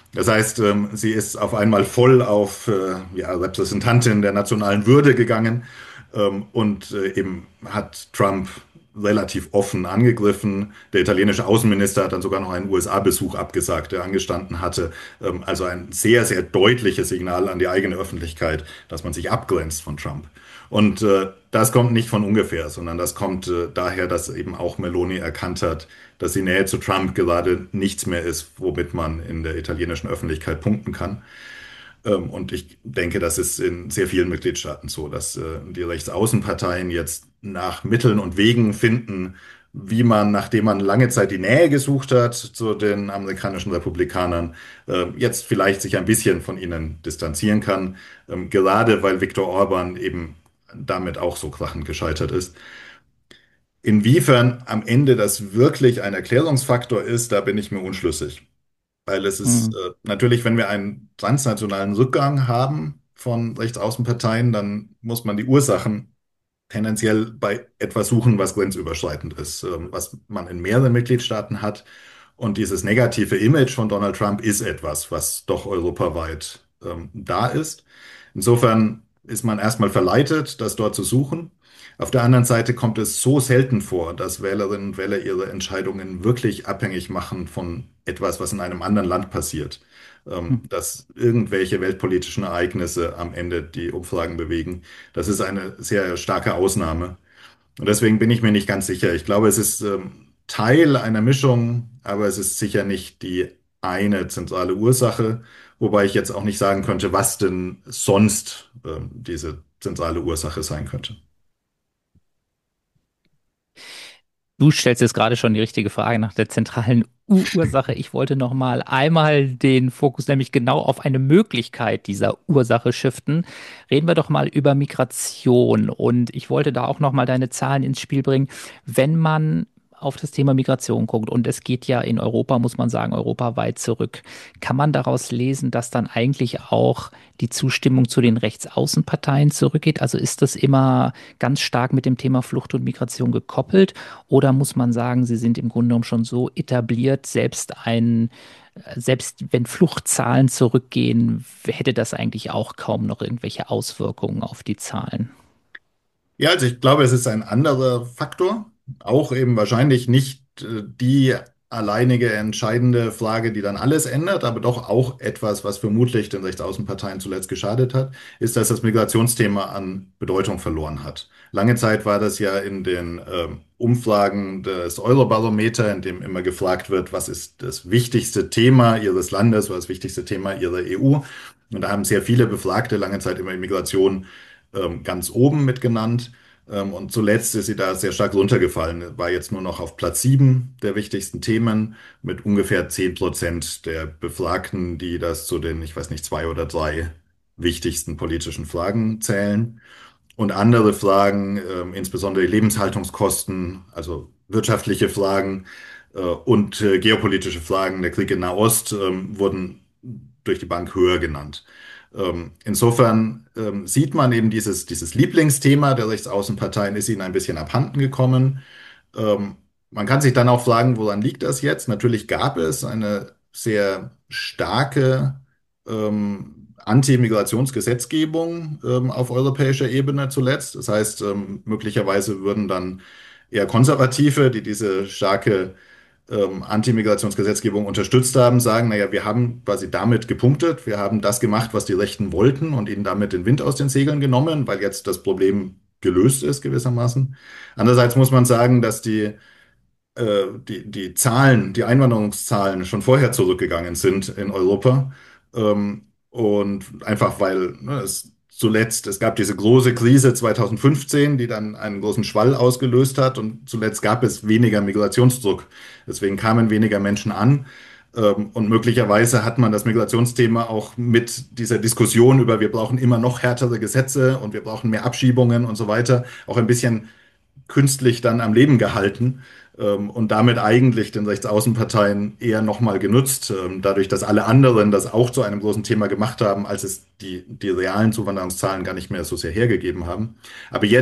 Das heißt, ähm, sie ist auf einmal voll auf äh, ja, Repräsentantin der nationalen Würde gegangen ähm, und äh, eben hat Trump relativ offen angegriffen. Der italienische Außenminister hat dann sogar noch einen U S A-Besuch abgesagt, der angestanden hatte. Ähm, also ein sehr, sehr deutliches Signal an die eigene Öffentlichkeit, dass man sich abgrenzt von Trump. Und äh, das kommt nicht von ungefähr, sondern das kommt äh, daher, dass eben auch Meloni erkannt hat, dass die Nähe zu Trump gerade nichts mehr ist, womit man in der italienischen Öffentlichkeit punkten kann. Ähm, und ich denke, das ist in sehr vielen Mitgliedstaaten so, dass äh, die Rechtsaußenparteien jetzt nach Mitteln und Wegen finden, wie man, nachdem man lange Zeit die Nähe gesucht hat zu den amerikanischen Republikanern, äh, jetzt vielleicht sich ein bisschen von ihnen distanzieren kann, ähm, gerade weil Viktor Orban eben damit auch so krachend gescheitert ist. Inwiefern am Ende das wirklich ein Erklärungsfaktor ist, da bin ich mir unschlüssig. Weil es ist Hm. äh, natürlich, wenn wir einen transnationalen Rückgang haben von Rechtsaußenparteien, dann muss man die Ursachen tendenziell bei etwas suchen, was grenzüberschreitend ist, ähm, was man in mehreren Mitgliedstaaten hat. Und dieses negative Image von Donald Trump ist etwas, was doch europaweit ähm, da ist. Insofern ist man erstmal verleitet, das dort zu suchen. Auf der anderen Seite kommt es so selten vor, dass Wählerinnen und Wähler ihre Entscheidungen wirklich abhängig machen von etwas, was in einem anderen Land passiert. Ähm, dass irgendwelche weltpolitischen Ereignisse am Ende die Umfragen bewegen. Das ist eine sehr starke Ausnahme. Und deswegen bin ich mir nicht ganz sicher. Ich glaube, es ist ähm, Teil einer Mischung, aber es ist sicher nicht die eine zentrale Ursache, wobei ich jetzt auch nicht sagen könnte, was denn sonst ähm, diese zentrale Ursache sein könnte. Du stellst jetzt gerade schon die richtige Frage nach der zentralen U- Ursache. Ich wollte noch mal einmal den Fokus nämlich genau auf eine Möglichkeit dieser Ursache shiften. Reden wir doch mal über Migration. Und ich wollte da auch noch mal deine Zahlen ins Spiel bringen. Wenn man auf das Thema Migration guckt, und es geht ja in Europa, muss man sagen, europaweit zurück, kann man daraus lesen, dass dann eigentlich auch die Zustimmung zu den Rechtsaußenparteien zurückgeht? Also ist das immer ganz stark mit dem Thema Flucht und Migration gekoppelt? Oder muss man sagen, sie sind im Grunde genommen schon so etabliert, selbst ein, selbst wenn Fluchtzahlen zurückgehen, hätte das eigentlich auch kaum noch irgendwelche Auswirkungen auf die Zahlen? Ja, also ich glaube, es ist ein anderer Faktor. Auch eben wahrscheinlich nicht äh, die alleinige entscheidende Frage, die dann alles ändert, aber doch auch etwas, was vermutlich den Rechtsaußenparteien zuletzt geschadet hat, ist, dass das Migrationsthema an Bedeutung verloren hat. Lange Zeit war das ja in den ähm, Umfragen des Eurobarometer, in dem immer gefragt wird, was ist das wichtigste Thema Ihres Landes oder das wichtigste Thema Ihrer E U. Und da haben sehr viele Befragte lange Zeit immer Immigration ähm, ganz oben mit genannt. Ähm, und zuletzt ist sie da sehr stark runtergefallen, war jetzt nur noch auf Platz sieben der wichtigsten Themen mit ungefähr zehn Prozent der Befragten, die das zu den, ich weiß nicht, zwei oder drei wichtigsten politischen Fragen zählen. Und andere Fragen, ähm, insbesondere die Lebenshaltungskosten, also wirtschaftliche Fragen äh, und äh, geopolitische Fragen, der Krieg in Nahost, ähm, wurden durch die Bank höher genannt. Ähm, insofern ähm, sieht man eben dieses, dieses Lieblingsthema der Rechtsaußenparteien ist ihnen ein bisschen abhanden gekommen. Ähm, Man kann sich dann auch fragen, woran liegt das jetzt? Natürlich gab es eine sehr starke ähm, Anti-Migrationsgesetzgebung ähm, auf europäischer Ebene zuletzt. Das heißt, ähm, möglicherweise würden dann eher Konservative, die diese starke ähm, Anti-Migrationsgesetzgebung unterstützt haben, sagen, naja, wir haben quasi damit gepunktet, wir haben das gemacht, was die Rechten wollten und ihnen damit den Wind aus den Segeln genommen, weil jetzt das Problem gelöst ist gewissermaßen. Andererseits muss man sagen, dass die äh, die, die Zahlen, die Einwanderungszahlen schon vorher zurückgegangen sind in Europa. Ähm, und einfach weil ne, es zuletzt, es gab diese große Krise zwanzig fünfzehn, die dann einen großen Schwall ausgelöst hat. Und zuletzt gab es weniger Migrationsdruck. Deswegen kamen weniger Menschen an. Ähm, und möglicherweise hat man das Migrationsthema auch mit dieser Diskussion über, wir brauchen immer noch härtere Gesetze und wir brauchen mehr Abschiebungen und so weiter, auch ein bisschen künstlich dann am Leben gehalten ähm, und damit eigentlich den Rechtsaußenparteien eher nochmal genutzt, ähm, dadurch, dass alle anderen das auch zu einem großen Thema gemacht haben, als es die, die realen Zuwanderungszahlen gar nicht mehr so sehr hergegeben haben. Aber jetzt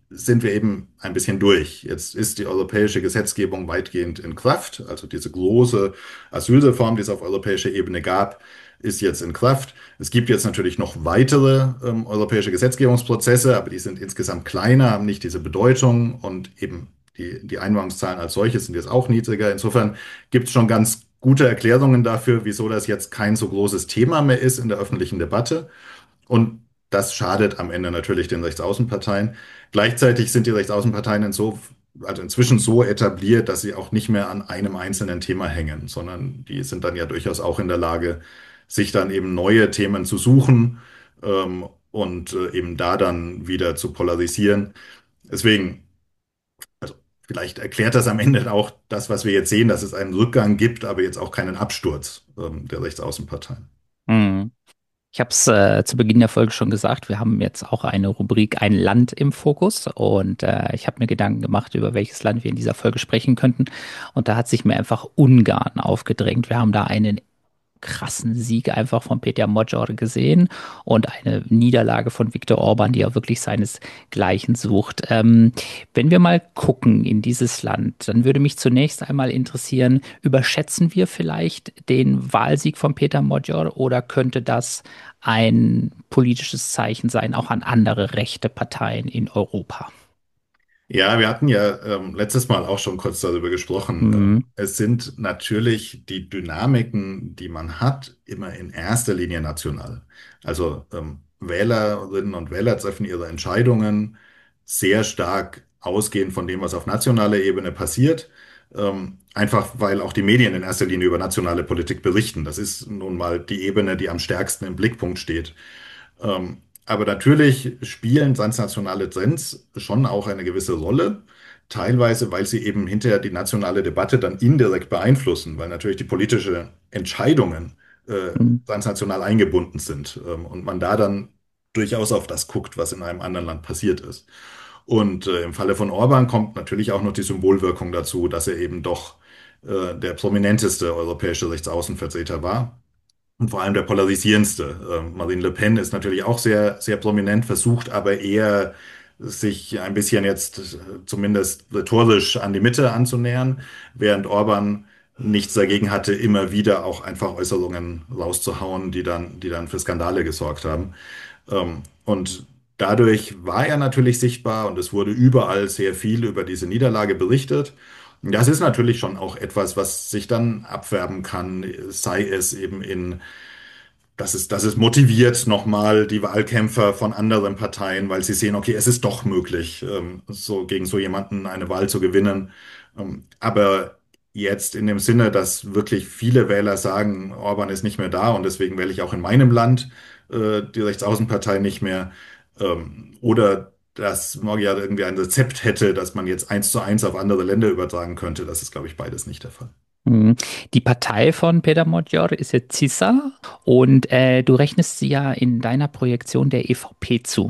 sind wir eben ein bisschen durch. Jetzt ist die europäische Gesetzgebung weitgehend in Kraft. Also diese große Asylreform, die es auf europäischer Ebene gab, ist jetzt in Kraft. Es gibt jetzt natürlich noch weitere ähm, europäische Gesetzgebungsprozesse, aber die sind insgesamt kleiner, haben nicht diese Bedeutung und eben die, die Einwanderungszahlen als solches sind jetzt auch niedriger. Insofern gibt es schon ganz gute Erklärungen dafür, wieso das jetzt kein so großes Thema mehr ist in der öffentlichen Debatte. Und das schadet am Ende natürlich den Rechtsaußenparteien. Gleichzeitig sind die Rechtsaußenparteien in so, also inzwischen so etabliert, dass sie auch nicht mehr an einem einzelnen Thema hängen, sondern die sind dann ja durchaus auch in der Lage, sich dann eben neue Themen zu suchen ähm, und äh, eben da dann wieder zu polarisieren. Deswegen, also vielleicht erklärt das am Ende auch das, was wir jetzt sehen, dass es einen Rückgang gibt, aber jetzt auch keinen Absturz ähm, der Rechtsaußenparteien. Mhm. Ich habe es äh, zu Beginn der Folge schon gesagt, wir haben jetzt auch eine Rubrik Ein Land im Fokus und äh, ich habe mir Gedanken gemacht, über welches Land wir in dieser Folge sprechen könnten und da hat sich mir einfach Ungarn aufgedrängt. Wir haben da einen krassen Sieg einfach von Peter Magyar gesehen und eine Niederlage von Viktor Orban, die ja wirklich seinesgleichen sucht. Ähm, wenn wir mal gucken in dieses Land, dann würde mich zunächst einmal interessieren, überschätzen wir vielleicht den Wahlsieg von Peter Magyar oder könnte das ein politisches Zeichen sein, auch an andere rechte Parteien in Europa? Ja, wir hatten ja ähm, letztes Mal auch schon kurz darüber gesprochen. Mhm. Ähm, es sind natürlich die Dynamiken, die man hat, immer in erster Linie national. Also ähm, Wählerinnen und Wähler treffen ihre Entscheidungen sehr stark ausgehend von dem, was auf nationaler Ebene passiert. Ähm, einfach weil auch die Medien in erster Linie über nationale Politik berichten. Das ist nun mal die Ebene, die am stärksten im Blickpunkt steht. Ähm, aber natürlich spielen transnationale Trends schon auch eine gewisse Rolle, teilweise, weil sie eben hinterher die nationale Debatte dann indirekt beeinflussen, weil natürlich die politischen Entscheidungen äh, Mhm. transnational eingebunden sind ähm, und man da dann durchaus auf das guckt, was in einem anderen Land passiert ist. Und äh, im Falle von Orban kommt natürlich auch noch die Symbolwirkung dazu, dass er eben doch äh, der prominenteste europäische Rechtsaußenvertreter war. Und vor allem der polarisierendste. Ähm, Marine Le Pen ist natürlich auch sehr, sehr prominent, versucht aber eher, sich ein bisschen jetzt äh, zumindest rhetorisch an die Mitte anzunähern, während Orban nichts dagegen hatte, immer wieder auch einfach Äußerungen rauszuhauen, die dann, die dann für Skandale gesorgt haben. Ähm, und dadurch war er natürlich sichtbar und es wurde überall sehr viel über diese Niederlage berichtet. Und das ist natürlich schon auch etwas, was sich dann abfärben kann, sei es eben in das ist, das ist motiviert nochmal die Wahlkämpfer von anderen Parteien, weil sie sehen, okay, es ist doch möglich, ähm, so gegen so jemanden eine Wahl zu gewinnen. Ähm, aber jetzt in dem Sinne, dass wirklich viele Wähler sagen, Orban ist nicht mehr da und deswegen wähle ich auch in meinem Land äh, die Rechtsaußenpartei nicht mehr. Ähm, oder dass Magyar irgendwie ein Rezept hätte, dass man jetzt eins zu eins auf andere Länder übertragen könnte. Das ist, glaube ich, beides nicht der Fall. Mhm. Die Partei von Peter Magyar ist jetzt C I S A und äh, du rechnest sie ja in deiner Projektion der E V P zu.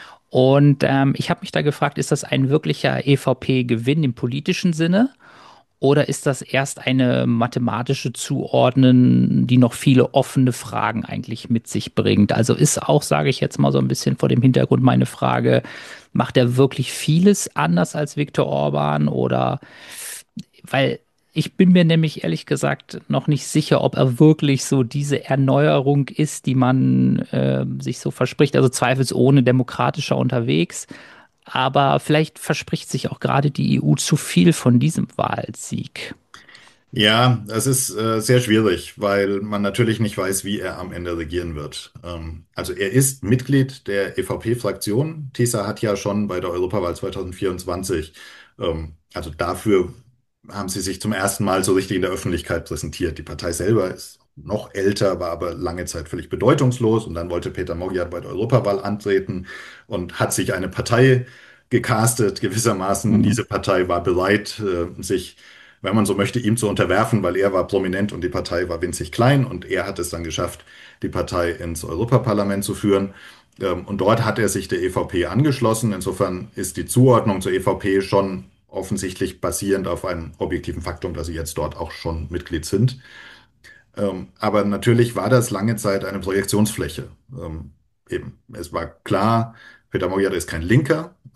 Und ähm, ich habe mich da gefragt, ist das ein wirklicher E V P-Gewinn im politischen Sinne oder ist das erst eine mathematische Zuordnen, die noch viele offene Fragen eigentlich mit sich bringt? Also ist auch, sage ich jetzt mal so ein bisschen vor dem Hintergrund meine Frage, macht er wirklich vieles anders als Viktor Orban oder weil ich bin mir nämlich ehrlich gesagt noch nicht sicher, ob er wirklich so diese Erneuerung ist, die man äh, sich so verspricht. Also zweifelsohne demokratischer unterwegs. Aber vielleicht verspricht sich auch gerade die E U zu viel von diesem Wahlsieg. Ja, es ist äh, sehr schwierig, weil man natürlich nicht weiß, wie er am Ende regieren wird. Ähm, also er ist Mitglied der E V P-Fraktion. TISA hat ja schon bei der Europawahl zwanzig vierundzwanzig, ähm, also dafür haben sie sich zum ersten Mal so richtig in der Öffentlichkeit präsentiert. Die Partei selber ist noch älter, war aber lange Zeit völlig bedeutungslos und dann wollte Peter Magyar bei der Europawahl antreten und hat sich eine Partei gecastet, gewissermaßen. Mhm. Diese Partei war bereit, äh, sich wenn man so möchte, ihm zu unterwerfen, weil er war prominent und die Partei war winzig klein und er hat es dann geschafft, die Partei ins Europaparlament zu führen. Ähm, Und dort hat er sich der E V P angeschlossen. Insofern ist die Zuordnung zur E V P schon offensichtlich basierend auf einem objektiven Faktum, dass sie jetzt dort auch schon Mitglied sind. Ähm, Aber natürlich war das lange Zeit eine Projektionsfläche. Ähm, Eben, es war klar, Peter Magyar ist kein Linker,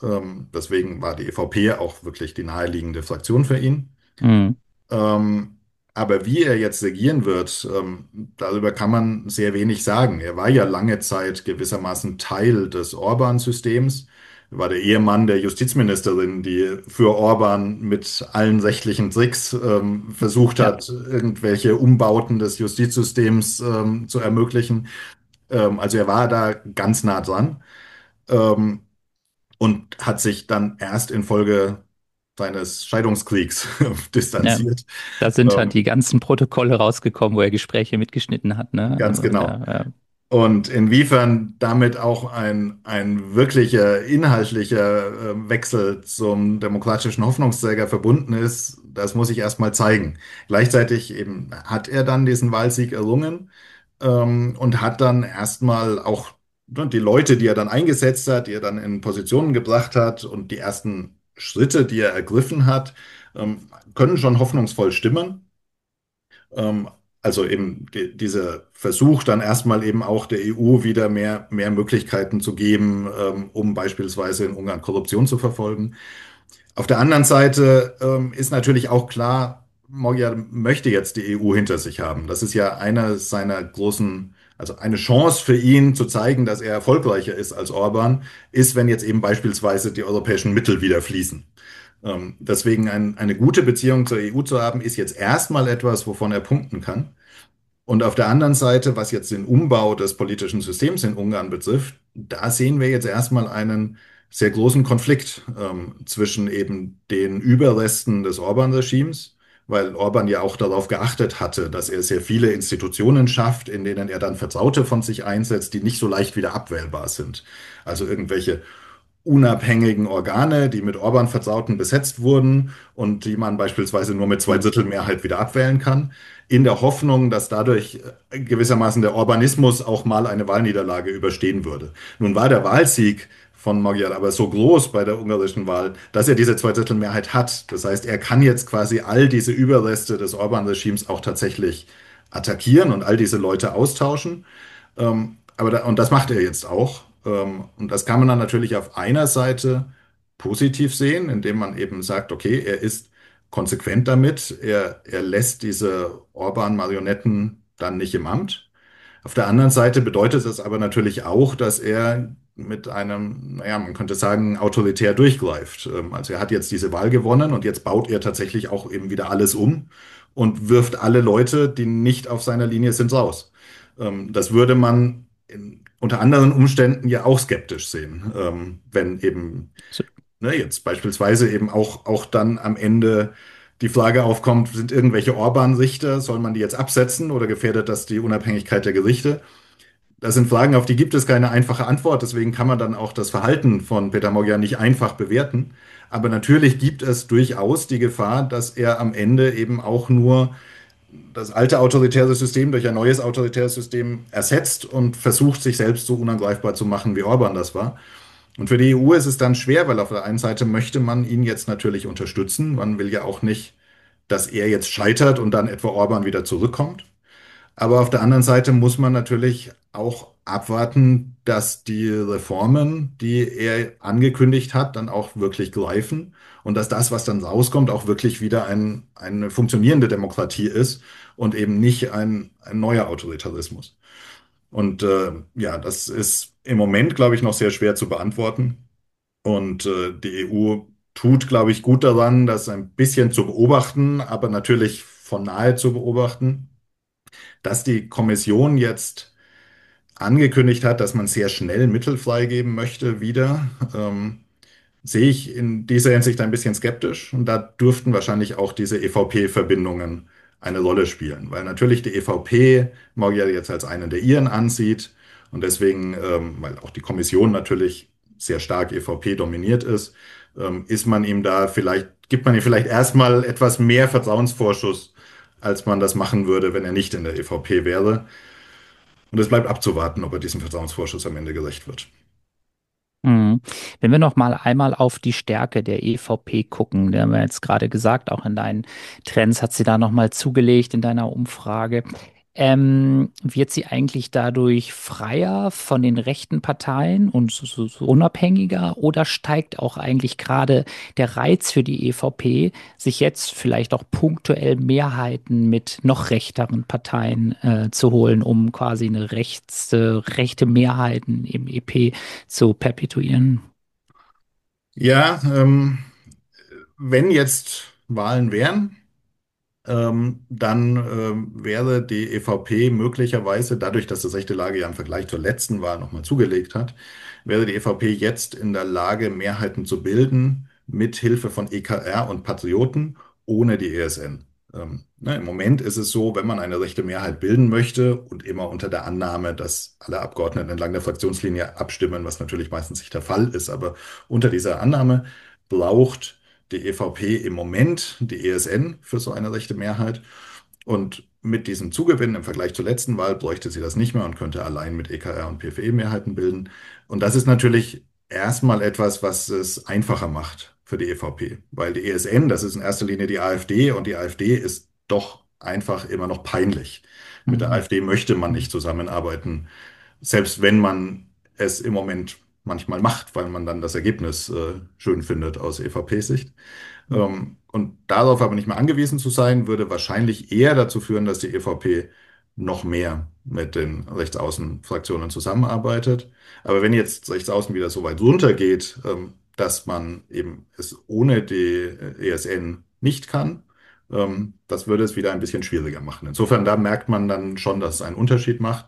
Ähm, deswegen war die E V P auch wirklich die naheliegende Fraktion für ihn. Mhm. Ähm, aber wie er jetzt regieren wird, ähm, darüber kann man sehr wenig sagen. Er war ja lange Zeit gewissermaßen Teil des Orban-Systems. Er war der Ehemann der Justizministerin, die für Orban mit allen rechtlichen Tricks ähm, versucht Ja, hat, irgendwelche Umbauten des Justizsystems ähm, zu ermöglichen. Ähm, also er war da ganz nah dran. Ähm, und hat sich dann erst infolge seines Scheidungskriegs ja. distanziert. Da sind halt Ähm, die ganzen Protokolle rausgekommen, wo er Gespräche mitgeschnitten hat, ne? ganz Und genau. äh, Und inwiefern damit auch ein, ein wirklicher inhaltlicher äh, Wechsel zum demokratischen Hoffnungsträger verbunden ist, das muss ich erst mal zeigen. Gleichzeitig eben hat er dann diesen Wahlsieg errungen ähm, und hat dann erstmal auch ne, die Leute, die er dann eingesetzt hat, die er dann in Positionen gebracht hat und die ersten Schritte, die er ergriffen hat, ähm, können schon hoffnungsvoll stimmen. Ähm, also eben die, dieser Versuch, dann erstmal eben auch der E U wieder mehr, mehr Möglichkeiten zu geben, ähm, um beispielsweise in Ungarn Korruption zu verfolgen. Auf der anderen Seite ähm, ist natürlich auch klar, Magyar möchte jetzt die E U hinter sich haben. Das ist ja eine seiner großen, also eine Chance für ihn zu zeigen, dass er erfolgreicher ist als Orban, ist, wenn jetzt eben beispielsweise die europäischen Mittel wieder fließen. Ähm, deswegen ein, eine gute Beziehung zur E U zu haben, ist jetzt erstmal etwas, wovon er punkten kann. Und auf der anderen Seite, was jetzt den Umbau des politischen Systems in Ungarn betrifft, da sehen wir jetzt erstmal einen sehr großen Konflikt ähm, zwischen eben den Überresten des Orban-Regimes, weil Orban ja auch darauf geachtet hatte, dass er sehr viele Institutionen schafft, in denen er dann Vertraute von sich einsetzt, die nicht so leicht wieder abwählbar sind. Also irgendwelche unabhängigen Organe, die mit Orban-Vertrauten besetzt wurden und die man beispielsweise nur mit zwei Drittel Mehrheit wieder abwählen kann, in der Hoffnung, dass dadurch äh, gewissermaßen der Orbanismus auch mal eine Wahlniederlage überstehen würde. Nun war der Wahlsieg von Magyar aber so groß bei der ungarischen Wahl, dass er diese Zweidrittelmehrheit hat. Das heißt, er kann jetzt quasi all diese Überreste des Orban-Regimes auch tatsächlich attackieren und all diese Leute austauschen. Ähm, aber da, und das macht er jetzt auch. Ähm, und das kann man dann natürlich auf einer Seite positiv sehen, indem man eben sagt, okay, er ist konsequent damit, er, er lässt diese Orban-Marionetten dann nicht im Amt. Auf der anderen Seite bedeutet es aber natürlich auch, dass er mit einem, naja, man könnte sagen, autoritär durchgreift. Ähm, Also er hat jetzt diese Wahl gewonnen und jetzt baut er tatsächlich auch eben wieder alles um und wirft alle Leute, die nicht auf seiner Linie sind, raus. Ähm, Das würde man in, unter anderen Umständen ja auch skeptisch sehen, ähm, wenn eben so, ne, jetzt beispielsweise eben auch, auch dann am Ende die Frage aufkommt, sind irgendwelche Orban-Richter, soll man die jetzt absetzen oder gefährdet das die Unabhängigkeit der Gerichte? Das sind Fragen, auf die gibt es keine einfache Antwort. Deswegen kann man dann auch das Verhalten von Peter Moggia nicht einfach bewerten. Aber natürlich gibt es durchaus die Gefahr, dass er am Ende eben auch nur das alte autoritäre System durch ein neues autoritäres System ersetzt und versucht, sich selbst so unangreifbar zu machen, wie Orban das war. Und für die E U ist es dann schwer, weil auf der einen Seite möchte man ihn jetzt natürlich unterstützen. Man will ja auch nicht, dass er jetzt scheitert und dann etwa Orban wieder zurückkommt. Aber auf der anderen Seite muss man natürlich auch abwarten, dass die Reformen, die er angekündigt hat, dann auch wirklich greifen und dass das, was dann rauskommt, auch wirklich wieder ein, eine funktionierende Demokratie ist und eben nicht ein, ein neuer Autoritarismus. Und äh, ja, das ist im Moment, glaube ich, noch sehr schwer zu beantworten. Und äh, die E U tut, glaube ich, gut daran, das ein bisschen zu beobachten, aber natürlich von nahe zu beobachten. Dass die Kommission jetzt angekündigt hat, dass man sehr schnell Mittel freigeben möchte, wieder, ähm, sehe ich in dieser Hinsicht ein bisschen skeptisch. Und da dürften wahrscheinlich auch diese E V P-Verbindungen eine Rolle spielen, weil natürlich die E V P Magyar jetzt als einen der ihren ansieht und deswegen, ähm, weil auch die Kommission natürlich sehr stark E V P dominiert ist, ähm, ist man ihm da vielleicht, gibt man ihm vielleicht erstmal etwas mehr Vertrauensvorschuss, als man das machen würde, wenn er nicht in der E V P wäre. Und es bleibt abzuwarten, ob er diesem Vertrauensvorschuss am Ende gerecht wird. mhm. Wenn wir noch mal einmal auf die Stärke der E V P gucken, der haben wir jetzt gerade gesagt, auch in deinen Trends hat sie da noch mal zugelegt in deiner Umfrage. Ähm, wird sie eigentlich dadurch freier von den rechten Parteien und so, so, so unabhängiger oder steigt auch eigentlich gerade der Reiz für die E V P, sich jetzt vielleicht auch punktuell Mehrheiten mit noch rechteren Parteien äh, zu holen, um quasi eine rechts, äh, rechte Mehrheiten im E P zu perpetuieren? Ja, ähm, wenn jetzt Wahlen wären, ähm, dann ähm, wäre die E V P möglicherweise, dadurch, dass das rechte Lager ja im Vergleich zur letzten Wahl nochmal zugelegt hat, wäre die E V P jetzt in der Lage, Mehrheiten zu bilden, mit Hilfe von E K R und Patrioten, ohne die E S N. Ähm, ne, im Moment ist es so, wenn man eine rechte Mehrheit bilden möchte und immer unter der Annahme, dass alle Abgeordneten entlang der Fraktionslinie abstimmen, was natürlich meistens nicht der Fall ist, aber unter dieser Annahme braucht die E V P im Moment die E S N für so eine rechte Mehrheit. Und mit diesem Zugewinn im Vergleich zur letzten Wahl bräuchte sie das nicht mehr und könnte allein mit E K R und P F E Mehrheiten bilden. Und das ist natürlich erstmal etwas, was es einfacher macht für die E V P, weil die E S N, das ist in erster Linie die AfD und die AfD ist doch einfach immer noch peinlich. Mit der Mhm. AfD möchte man nicht zusammenarbeiten, selbst wenn man es im Moment manchmal macht, weil man dann das Ergebnis äh, schön findet aus E V P-Sicht. Ähm, und darauf aber nicht mehr angewiesen zu sein, würde wahrscheinlich eher dazu führen, dass die E V P noch mehr mit den Rechtsaußenfraktionen zusammenarbeitet. Aber wenn jetzt Rechtsaußen wieder so weit runtergeht, ähm, dass man eben es ohne die E S N nicht kann, ähm, das würde es wieder ein bisschen schwieriger machen. Insofern, da merkt man dann schon, dass es einen Unterschied macht.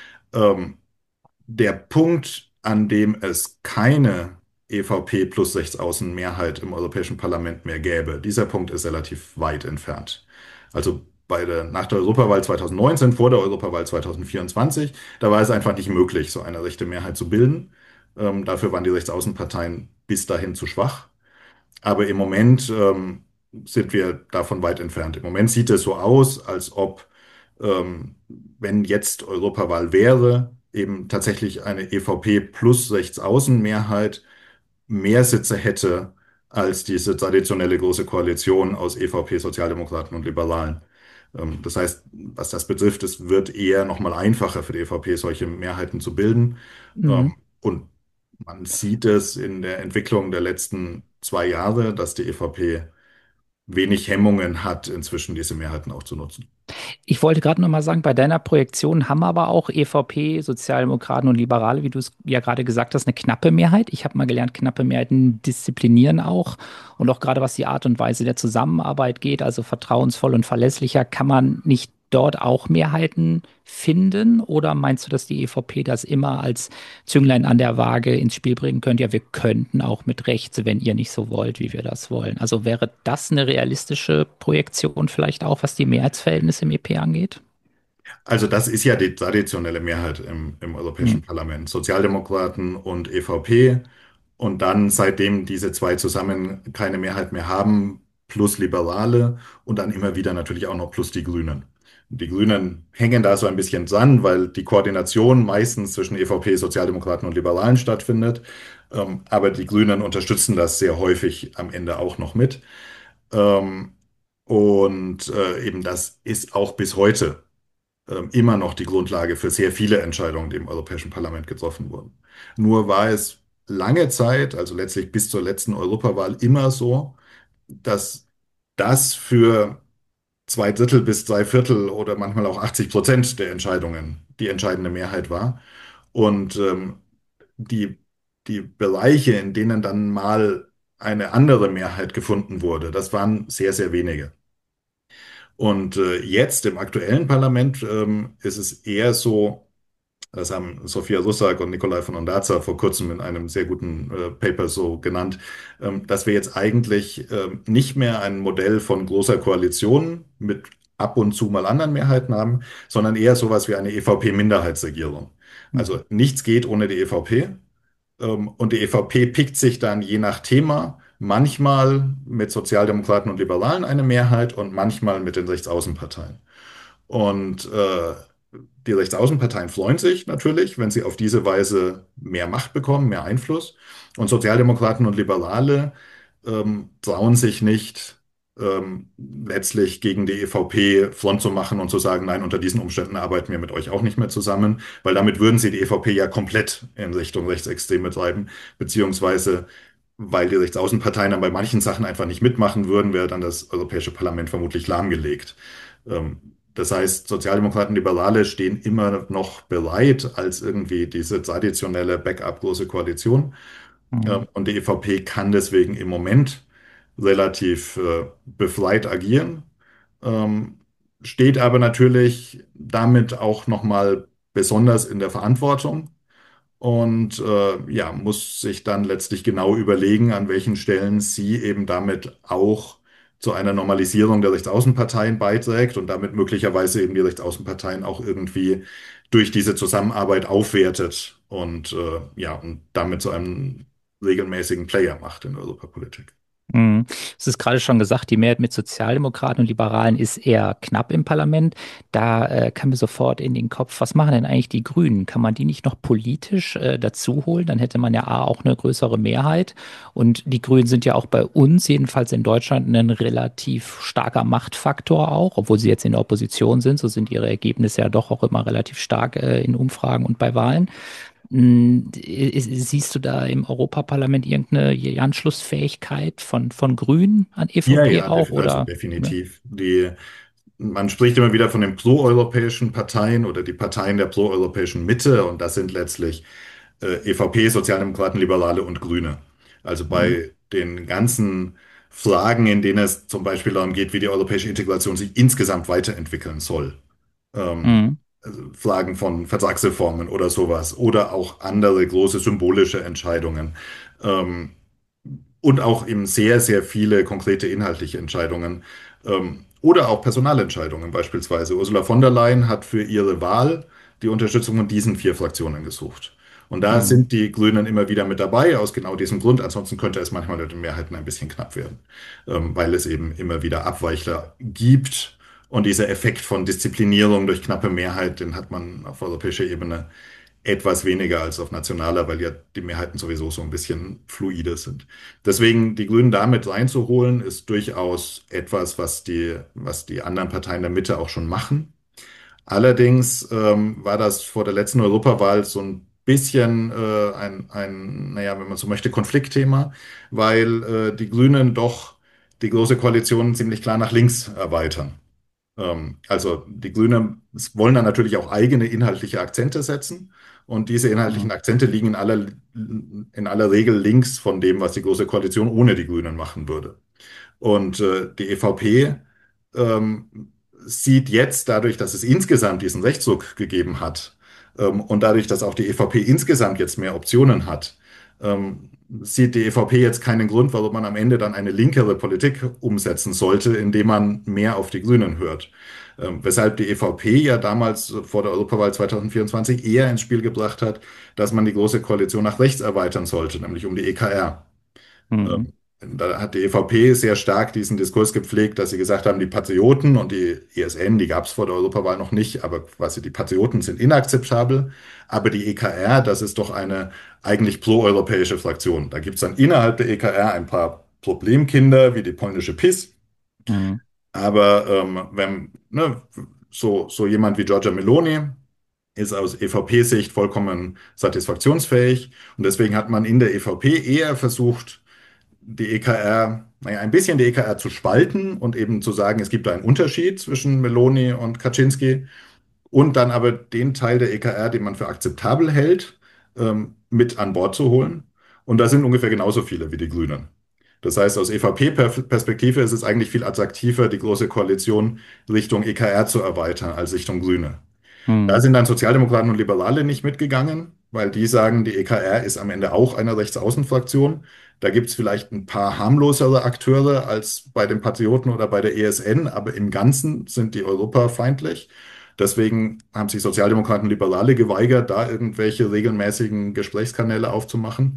Ähm, Der Punkt, an dem es keine E V P plus Rechtsaußenmehrheit im Europäischen Parlament mehr gäbe, dieser Punkt ist relativ weit entfernt. Also bei der, nach der Europawahl zwanzig neunzehn, vor der Europawahl zwanzig vierundzwanzig, da war es einfach nicht möglich, so eine rechte Mehrheit zu bilden. Ähm, dafür waren die Rechtsaußenparteien bis dahin zu schwach. Aber im Moment ähm, sind wir davon weit entfernt. Im Moment sieht es so aus, als ob, ähm, wenn jetzt Europawahl wäre, eben tatsächlich eine E V P plus Rechtsaußenmehrheit mehr Sitze hätte als diese traditionelle große Koalition aus E V P, Sozialdemokraten und Liberalen. Ähm, das heißt, was das betrifft, es wird eher nochmal einfacher für die E V P, solche Mehrheiten zu bilden. Ähm, Mhm. und man sieht es in der Entwicklung der letzten zwei Jahre, dass die E V P wenig Hemmungen hat, inzwischen diese Mehrheiten auch zu nutzen. Ich wollte gerade noch mal sagen, bei deiner Projektion haben aber auch E V P, Sozialdemokraten und Liberale, wie du es ja gerade gesagt hast, eine knappe Mehrheit. Ich habe mal gelernt, knappe Mehrheiten disziplinieren auch. Und auch gerade was die Art und Weise der Zusammenarbeit geht, also vertrauensvoll und verlässlicher, kann man nicht dort auch Mehrheiten finden? Oder meinst du, dass die E V P das immer als Zünglein an der Waage ins Spiel bringen könnte? Ja, wir könnten auch mit rechts, wenn ihr nicht so wollt, wie wir das wollen. Also wäre das eine realistische Projektion vielleicht auch, was die Mehrheitsverhältnisse im E P angeht? Also das ist ja die traditionelle Mehrheit im, im Hm. Europäischen Parlament. Sozialdemokraten und E V P. Und dann, seitdem diese zwei zusammen keine Mehrheit mehr haben, plus Liberale und dann immer wieder natürlich auch noch plus die Grünen. Die Grünen hängen da so ein bisschen dran, weil die Koordination meistens zwischen E V P, Sozialdemokraten und Liberalen stattfindet. Ähm, aber die Grünen unterstützen das sehr häufig am Ende auch noch mit. Ähm, und äh, eben das ist auch bis heute ähm, immer noch die Grundlage für sehr viele Entscheidungen, die im Europäischen Parlament getroffen wurden. Nur war es lange Zeit, also letztlich bis zur letzten Europawahl, immer so, dass das für zwei Drittel bis drei Viertel oder manchmal auch achtzig Prozent der Entscheidungen die entscheidende Mehrheit war. Und ähm, die, die Bereiche, in denen dann mal eine andere Mehrheit gefunden wurde, das waren sehr, sehr wenige. Und äh, jetzt im aktuellen Parlament ähm, ist es eher so, das haben Sophia Russak und Nikolai von Ondarza vor kurzem in einem sehr guten äh, Paper so genannt, ähm, dass wir jetzt eigentlich ähm, nicht mehr ein Modell von großer Koalition mit ab und zu mal anderen Mehrheiten haben, sondern eher sowas wie eine E V P-Minderheitsregierung. Also nichts geht ohne die E V P. Ähm, und die E V P pickt sich dann je nach Thema manchmal mit Sozialdemokraten und Liberalen eine Mehrheit und manchmal mit den Rechtsaußenparteien. Und äh, die Rechtsaußenparteien freuen sich natürlich, wenn sie auf diese Weise mehr Macht bekommen, mehr Einfluss. Und Sozialdemokraten und Liberale ähm, trauen sich nicht, ähm, letztlich gegen die E V P Front zu machen und zu sagen, nein, unter diesen Umständen arbeiten wir mit euch auch nicht mehr zusammen, weil damit würden sie die E V P ja komplett in Richtung rechtsextrem betreiben, beziehungsweise weil die Rechtsaußenparteien dann bei manchen Sachen einfach nicht mitmachen würden, wäre dann das Europäische Parlament vermutlich lahmgelegt. Ähm, Das heißt, Sozialdemokraten, Liberale stehen immer noch bereit als irgendwie diese traditionelle Backup-große Koalition. Mhm. Ähm, Und die E V P kann deswegen im Moment relativ äh, befreit agieren, ähm, steht aber natürlich damit auch nochmal besonders in der Verantwortung und äh, ja, muss sich dann letztlich genau überlegen, an welchen Stellen sie eben damit auch zu einer Normalisierung der Rechtsaußenparteien beiträgt und damit möglicherweise eben die Rechtsaußenparteien auch irgendwie durch diese Zusammenarbeit aufwertet und äh, ja, und damit zu einem regelmäßigen Player macht in der Europapolitik. Mhm. Es ist gerade schon gesagt, die Mehrheit mit Sozialdemokraten und Liberalen ist eher knapp im Parlament. Da äh, kam mir sofort in den Kopf, was machen denn eigentlich die Grünen? Kann man die nicht noch politisch äh, dazu holen? Dann hätte man ja A, auch eine größere Mehrheit. Und die Grünen sind ja auch bei uns, jedenfalls in Deutschland, ein relativ starker Machtfaktor auch, obwohl sie jetzt in der Opposition sind. So sind ihre Ergebnisse ja doch auch immer relativ stark äh, in Umfragen und bei Wahlen. Hm, ist- Siehst du da im Europaparlament irgendeine Anschlussfähigkeit von, von Grünen an Ja, E V P ja, auch def- also oder? Ja. definitiv. Die, man spricht immer wieder von den proeuropäischen Parteien oder die Parteien der proeuropäischen Mitte und das sind letztlich äh, E V P, Sozialdemokraten, Liberale und Grüne. Also Hm, bei den ganzen Fragen, in denen es zum Beispiel darum geht, wie die europäische Integration sich insgesamt weiterentwickeln soll, ähm, hm, also Fragen von Vertragsreformen oder sowas oder auch andere große symbolische Entscheidungen. Ähm, und auch eben sehr, sehr viele konkrete inhaltliche Entscheidungen ähm, oder auch Personalentscheidungen beispielsweise. Ursula von der Leyen hat für ihre Wahl die Unterstützung von diesen vier Fraktionen gesucht. Und da hm, sind die Grünen immer wieder mit dabei, aus genau diesem Grund. Ansonsten könnte es manchmal mit den Mehrheiten ein bisschen knapp werden, ähm, weil es eben immer wieder Abweichler gibt. Und dieser Effekt von Disziplinierung durch knappe Mehrheit, den hat man auf europäischer Ebene etwas weniger als auf nationaler, weil ja die Mehrheiten sowieso so ein bisschen fluide sind. Deswegen die Grünen damit reinzuholen, ist durchaus etwas, was die, was die anderen Parteien der Mitte auch schon machen. Allerdings ähm, war das vor der letzten Europawahl so ein bisschen äh, ein, ein, naja, wenn man so möchte, Konfliktthema, weil äh, die Grünen doch die Große Koalition ziemlich klar nach links erweitern. Ähm, also die Grünen wollen dann natürlich auch eigene inhaltliche Akzente setzen. Und diese hm, inhaltlichen Akzente liegen in aller, in aller Regel links von dem, was die Große Koalition ohne die Grünen machen würde. Und äh, die E V P ähm, sieht jetzt dadurch, dass es insgesamt diesen Rechtsruck gegeben hat ähm, und dadurch, dass auch die E V P insgesamt jetzt mehr Optionen hat, ähm, sieht die E V P jetzt keinen Grund, warum man am Ende dann eine linkere Politik umsetzen sollte, indem man mehr auf die Grünen hört. Ähm, weshalb die E V P ja damals vor der Europawahl zwanzig vierundzwanzig eher ins Spiel gebracht hat, dass man die Große Koalition nach rechts erweitern sollte, nämlich um die E K R. hm, Ähm, Da hat die E V P sehr stark diesen Diskurs gepflegt, dass sie gesagt haben, die Patrioten und die E S N, die gab es vor der Europawahl noch nicht, aber quasi die Patrioten sind inakzeptabel. Aber die E K R, das ist doch eine eigentlich proeuropäische Fraktion. Da gibt es dann innerhalb der E K R ein paar Problemkinder, wie die polnische PiS. hm, Aber ähm, wenn ne, so, so jemand wie Giorgia Meloni ist aus E V P-Sicht vollkommen satisfaktionsfähig. Und deswegen hat man in der E V P eher versucht, die E K R, naja, ein bisschen die E K R zu spalten und eben zu sagen, es gibt da einen Unterschied zwischen Meloni und Kaczynski und dann aber den Teil der E K R, den man für akzeptabel hält, ähm, mit an Bord zu holen. Und da sind ungefähr genauso viele wie die Grünen. Das heißt, aus E V P-Perspektive ist es eigentlich viel attraktiver, die Große Koalition Richtung E K R zu erweitern als Richtung Grüne. Da hm, sind dann Sozialdemokraten und Liberale nicht mitgegangen, weil die sagen, die E K R ist am Ende auch eine Rechtsaußenfraktion. Da gibt es vielleicht ein paar harmlosere Akteure als bei den Patrioten oder bei der E S N, aber im Ganzen sind die europafeindlich. Deswegen haben sich Sozialdemokraten und Liberale geweigert, da irgendwelche regelmäßigen Gesprächskanäle aufzumachen.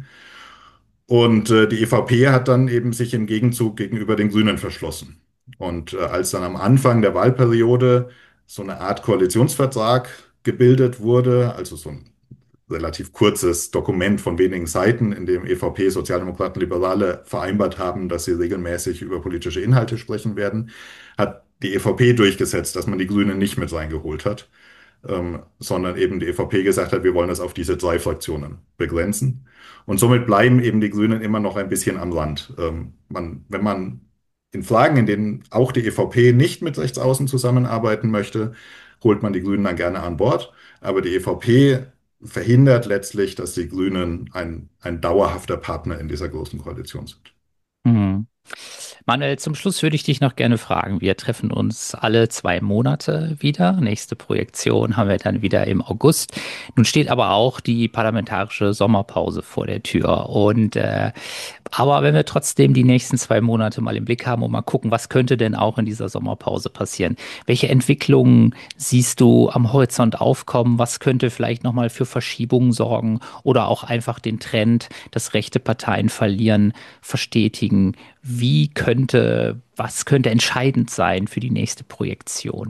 Und äh, die E V P hat dann eben sich im Gegenzug gegenüber den Grünen verschlossen. Und äh, als dann am Anfang der Wahlperiode so eine Art Koalitionsvertrag gebildet wurde, also so ein relativ kurzes Dokument von wenigen Seiten, in dem E V P, Sozialdemokraten, Liberale vereinbart haben, dass sie regelmäßig über politische Inhalte sprechen werden, hat die E V P durchgesetzt, dass man die Grünen nicht mit reingeholt hat, ähm, sondern eben die E V P gesagt hat, wir wollen das auf diese drei Fraktionen begrenzen. Und somit bleiben eben die Grünen immer noch ein bisschen am Rand. Ähm, man, wenn man in Fragen, in denen auch die E V P nicht mit Rechtsaußen zusammenarbeiten möchte, holt man die Grünen dann gerne an Bord. Aber die E V P verhindert letztlich, dass die Grünen ein, ein dauerhafter Partner in dieser großen Koalition sind. Mhm. Manuel, zum Schluss würde ich dich noch gerne fragen. Wir treffen uns alle zwei Monate wieder. Nächste Projektion haben wir dann wieder im August. Nun steht aber auch die parlamentarische Sommerpause vor der Tür. Und äh, aber wenn wir trotzdem die nächsten zwei Monate mal im Blick haben und mal gucken, was könnte denn auch in dieser Sommerpause passieren? Welche Entwicklungen siehst du am Horizont aufkommen? Was könnte vielleicht nochmal für Verschiebungen sorgen oder auch einfach den Trend, dass rechte Parteien verlieren, verstetigen? Wie könnte, was könnte entscheidend sein für die nächste Projektion?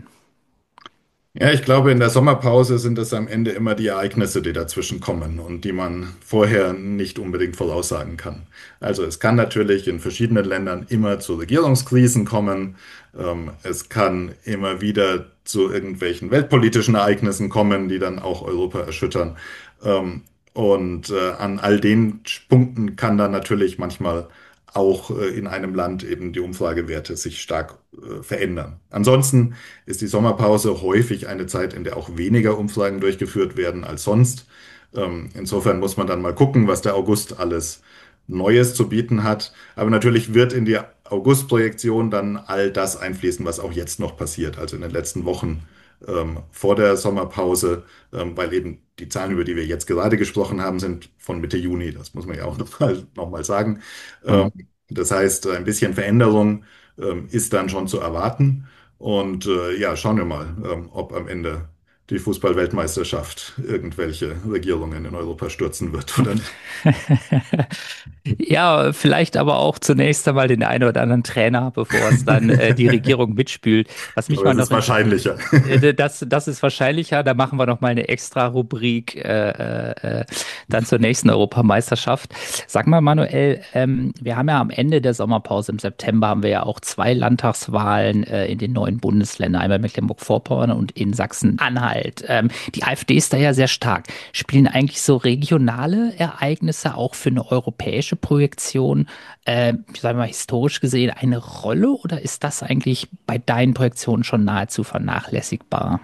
Ja, ich glaube, in der Sommerpause sind es am Ende immer die Ereignisse, die dazwischen kommen und die man vorher nicht unbedingt voraussagen kann. Also es kann natürlich in verschiedenen Ländern immer zu Regierungskrisen kommen. Ähm, es kann immer wieder zu irgendwelchen weltpolitischen Ereignissen kommen, die dann auch Europa erschüttern. Ähm, und äh, an all den Punkten kann dann natürlich manchmal auch äh, in einem Land eben die Umfragewerte sich stark äh, verändern. Ansonsten ist die Sommerpause häufig eine Zeit, in der auch weniger Umfragen durchgeführt werden als sonst. Ähm, insofern muss man dann mal gucken, was der August alles Neues zu bieten hat. Aber natürlich wird in die August-Projektion dann all das einfließen, was auch jetzt noch passiert, also in den letzten Wochen ähm, vor der Sommerpause, ähm, weil eben die Zahlen, über die wir jetzt gerade gesprochen haben, sind von Mitte Juni. Das muss man ja auch noch mal, noch mal sagen. Ähm, Hm. das heißt, ein bisschen Veränderung ähm, ist dann schon zu erwarten. Und äh, ja, schauen wir mal, ähm, ob am Ende die Fußball-Weltmeisterschaft irgendwelche Regierungen in Europa stürzen wird oder nicht. Ja, vielleicht aber auch zunächst einmal den einen oder anderen Trainer, bevor es dann äh, die Regierung mitspült. Was Ich mich glaube, mal es noch ist interessiert. wahrscheinlicher. Äh, Das, das ist wahrscheinlicher. Da machen wir noch mal eine extra Rubrik äh, äh, äh, dann zur nächsten Europameisterschaft. Sag mal, Manuel, ähm, wir haben ja am Ende der Sommerpause im September haben wir ja auch zwei Landtagswahlen äh, in den neuen Bundesländern, einmal Mecklenburg-Vorpommern und in Sachsen-Anhalt. Ähm, die AfD ist da ja sehr stark. Spielen eigentlich so regionale Ereignisse auch für eine europäische Projektion, äh, sagen wir mal historisch gesehen, eine Rolle oder ist das eigentlich bei deinen Projektionen schon nahezu vernachlässigbar?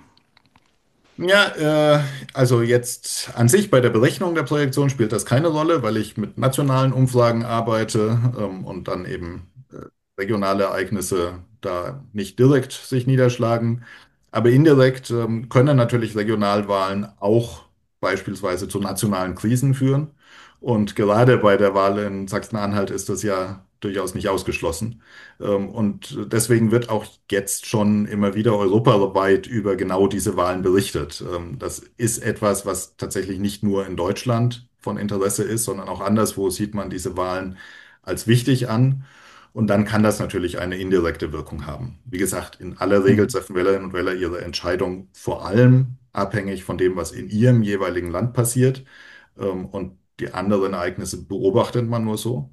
Ja, äh, also jetzt an sich bei der Berechnung der Projektion spielt das keine Rolle, weil ich mit nationalen Umfragen arbeite ähm, und dann eben äh, regionale Ereignisse da nicht direkt sich niederschlagen. Aber indirekt ähm, können natürlich Regionalwahlen auch beispielsweise zu nationalen Krisen führen. Und gerade bei der Wahl in Sachsen-Anhalt ist das ja durchaus nicht ausgeschlossen. Ähm, Und deswegen wird auch jetzt schon immer wieder europaweit über genau diese Wahlen berichtet. Ähm, Das ist etwas, was tatsächlich nicht nur in Deutschland von Interesse ist, sondern auch anderswo sieht man diese Wahlen als wichtig an. Und dann kann das natürlich eine indirekte Wirkung haben. Wie gesagt, in aller Regel Mhm. treffen Wählerinnen und Wähler ihre Entscheidung vor allem abhängig von dem, was in ihrem jeweiligen Land passiert. Ähm, Und die anderen Ereignisse beobachtet man nur so.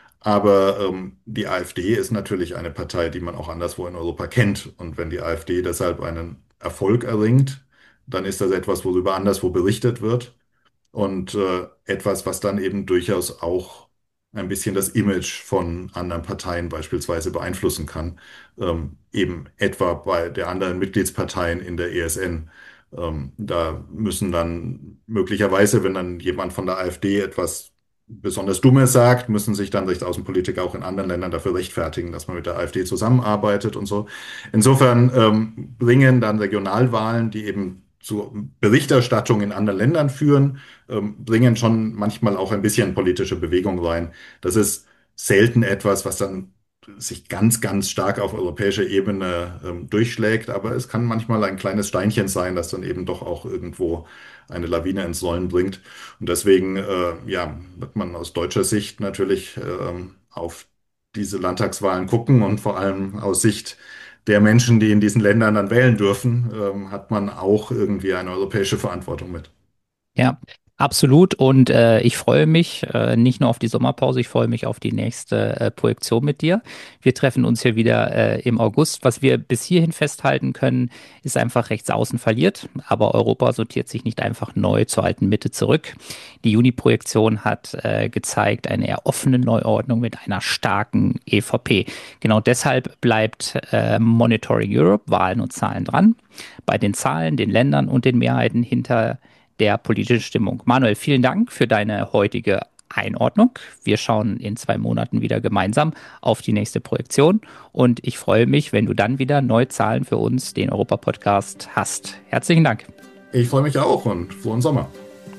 Aber ähm, die AfD ist natürlich eine Partei, die man auch anderswo in Europa kennt. Und wenn die AfD deshalb einen Erfolg erringt, dann ist das etwas, worüber anderswo berichtet wird. Und äh, etwas, was dann eben durchaus auch ein bisschen das Image von anderen Parteien beispielsweise beeinflussen kann. Ähm, eben etwa bei der anderen Mitgliedsparteien in der E S N. Ähm, da müssen dann möglicherweise, wenn dann jemand von der AfD etwas besonders Dummes sagt, müssen sich dann Rechtsaußenpolitiker auch in anderen Ländern dafür rechtfertigen, dass man mit der AfD zusammenarbeitet und so. Insofern ähm, bringen dann Regionalwahlen, die eben zu Berichterstattung in anderen Ländern führen, ähm, bringen schon manchmal auch ein bisschen politische Bewegung rein. Das ist selten etwas, was dann sich ganz, ganz stark auf europäischer Ebene ähm, durchschlägt, aber es kann manchmal ein kleines Steinchen sein, das dann eben doch auch irgendwo eine Lawine ins Rollen bringt. Und deswegen, äh, ja, wird man aus deutscher Sicht natürlich ähm, auf diese Landtagswahlen gucken und vor allem aus Sicht der Menschen, die in diesen Ländern dann wählen dürfen, ähm, hat man auch irgendwie eine europäische Verantwortung mit. Ja. Absolut und äh, ich freue mich äh, nicht nur auf die Sommerpause, ich freue mich auf die nächste äh, Projektion mit dir. Wir treffen uns hier wieder äh, im August. Was wir bis hierhin festhalten können, ist einfach rechts außen verliert, aber Europa sortiert sich nicht einfach neu zur alten Mitte zurück. Die Juni-Projektion hat äh, gezeigt eine eher offene Neuordnung mit einer starken E V P. Genau deshalb bleibt äh, Monitoring Europe, Wahlen und Zahlen dran. Bei den Zahlen, den Ländern und den Mehrheiten hinter der politischen Stimmung. Manuel, vielen Dank für deine heutige Einordnung. Wir schauen in zwei Monaten wieder gemeinsam auf die nächste Projektion und ich freue mich, wenn du dann wieder neue Zahlen für uns, den Europa-Podcast, hast. Herzlichen Dank. Ich freue mich auch und frohen Sommer.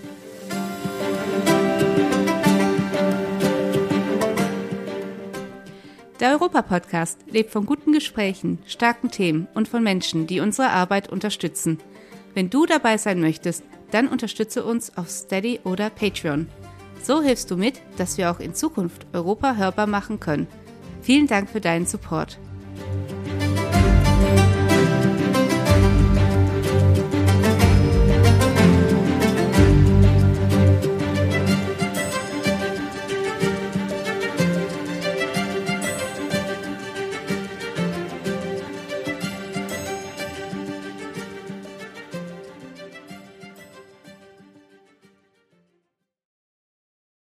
Der Europa-Podcast lebt von guten Gesprächen, starken Themen und von Menschen, die unsere Arbeit unterstützen. Wenn du dabei sein möchtest, dann unterstütze uns auf Steady oder Patreon. So hilfst du mit, dass wir auch in Zukunft Europa hörbar machen können. Vielen Dank für deinen Support.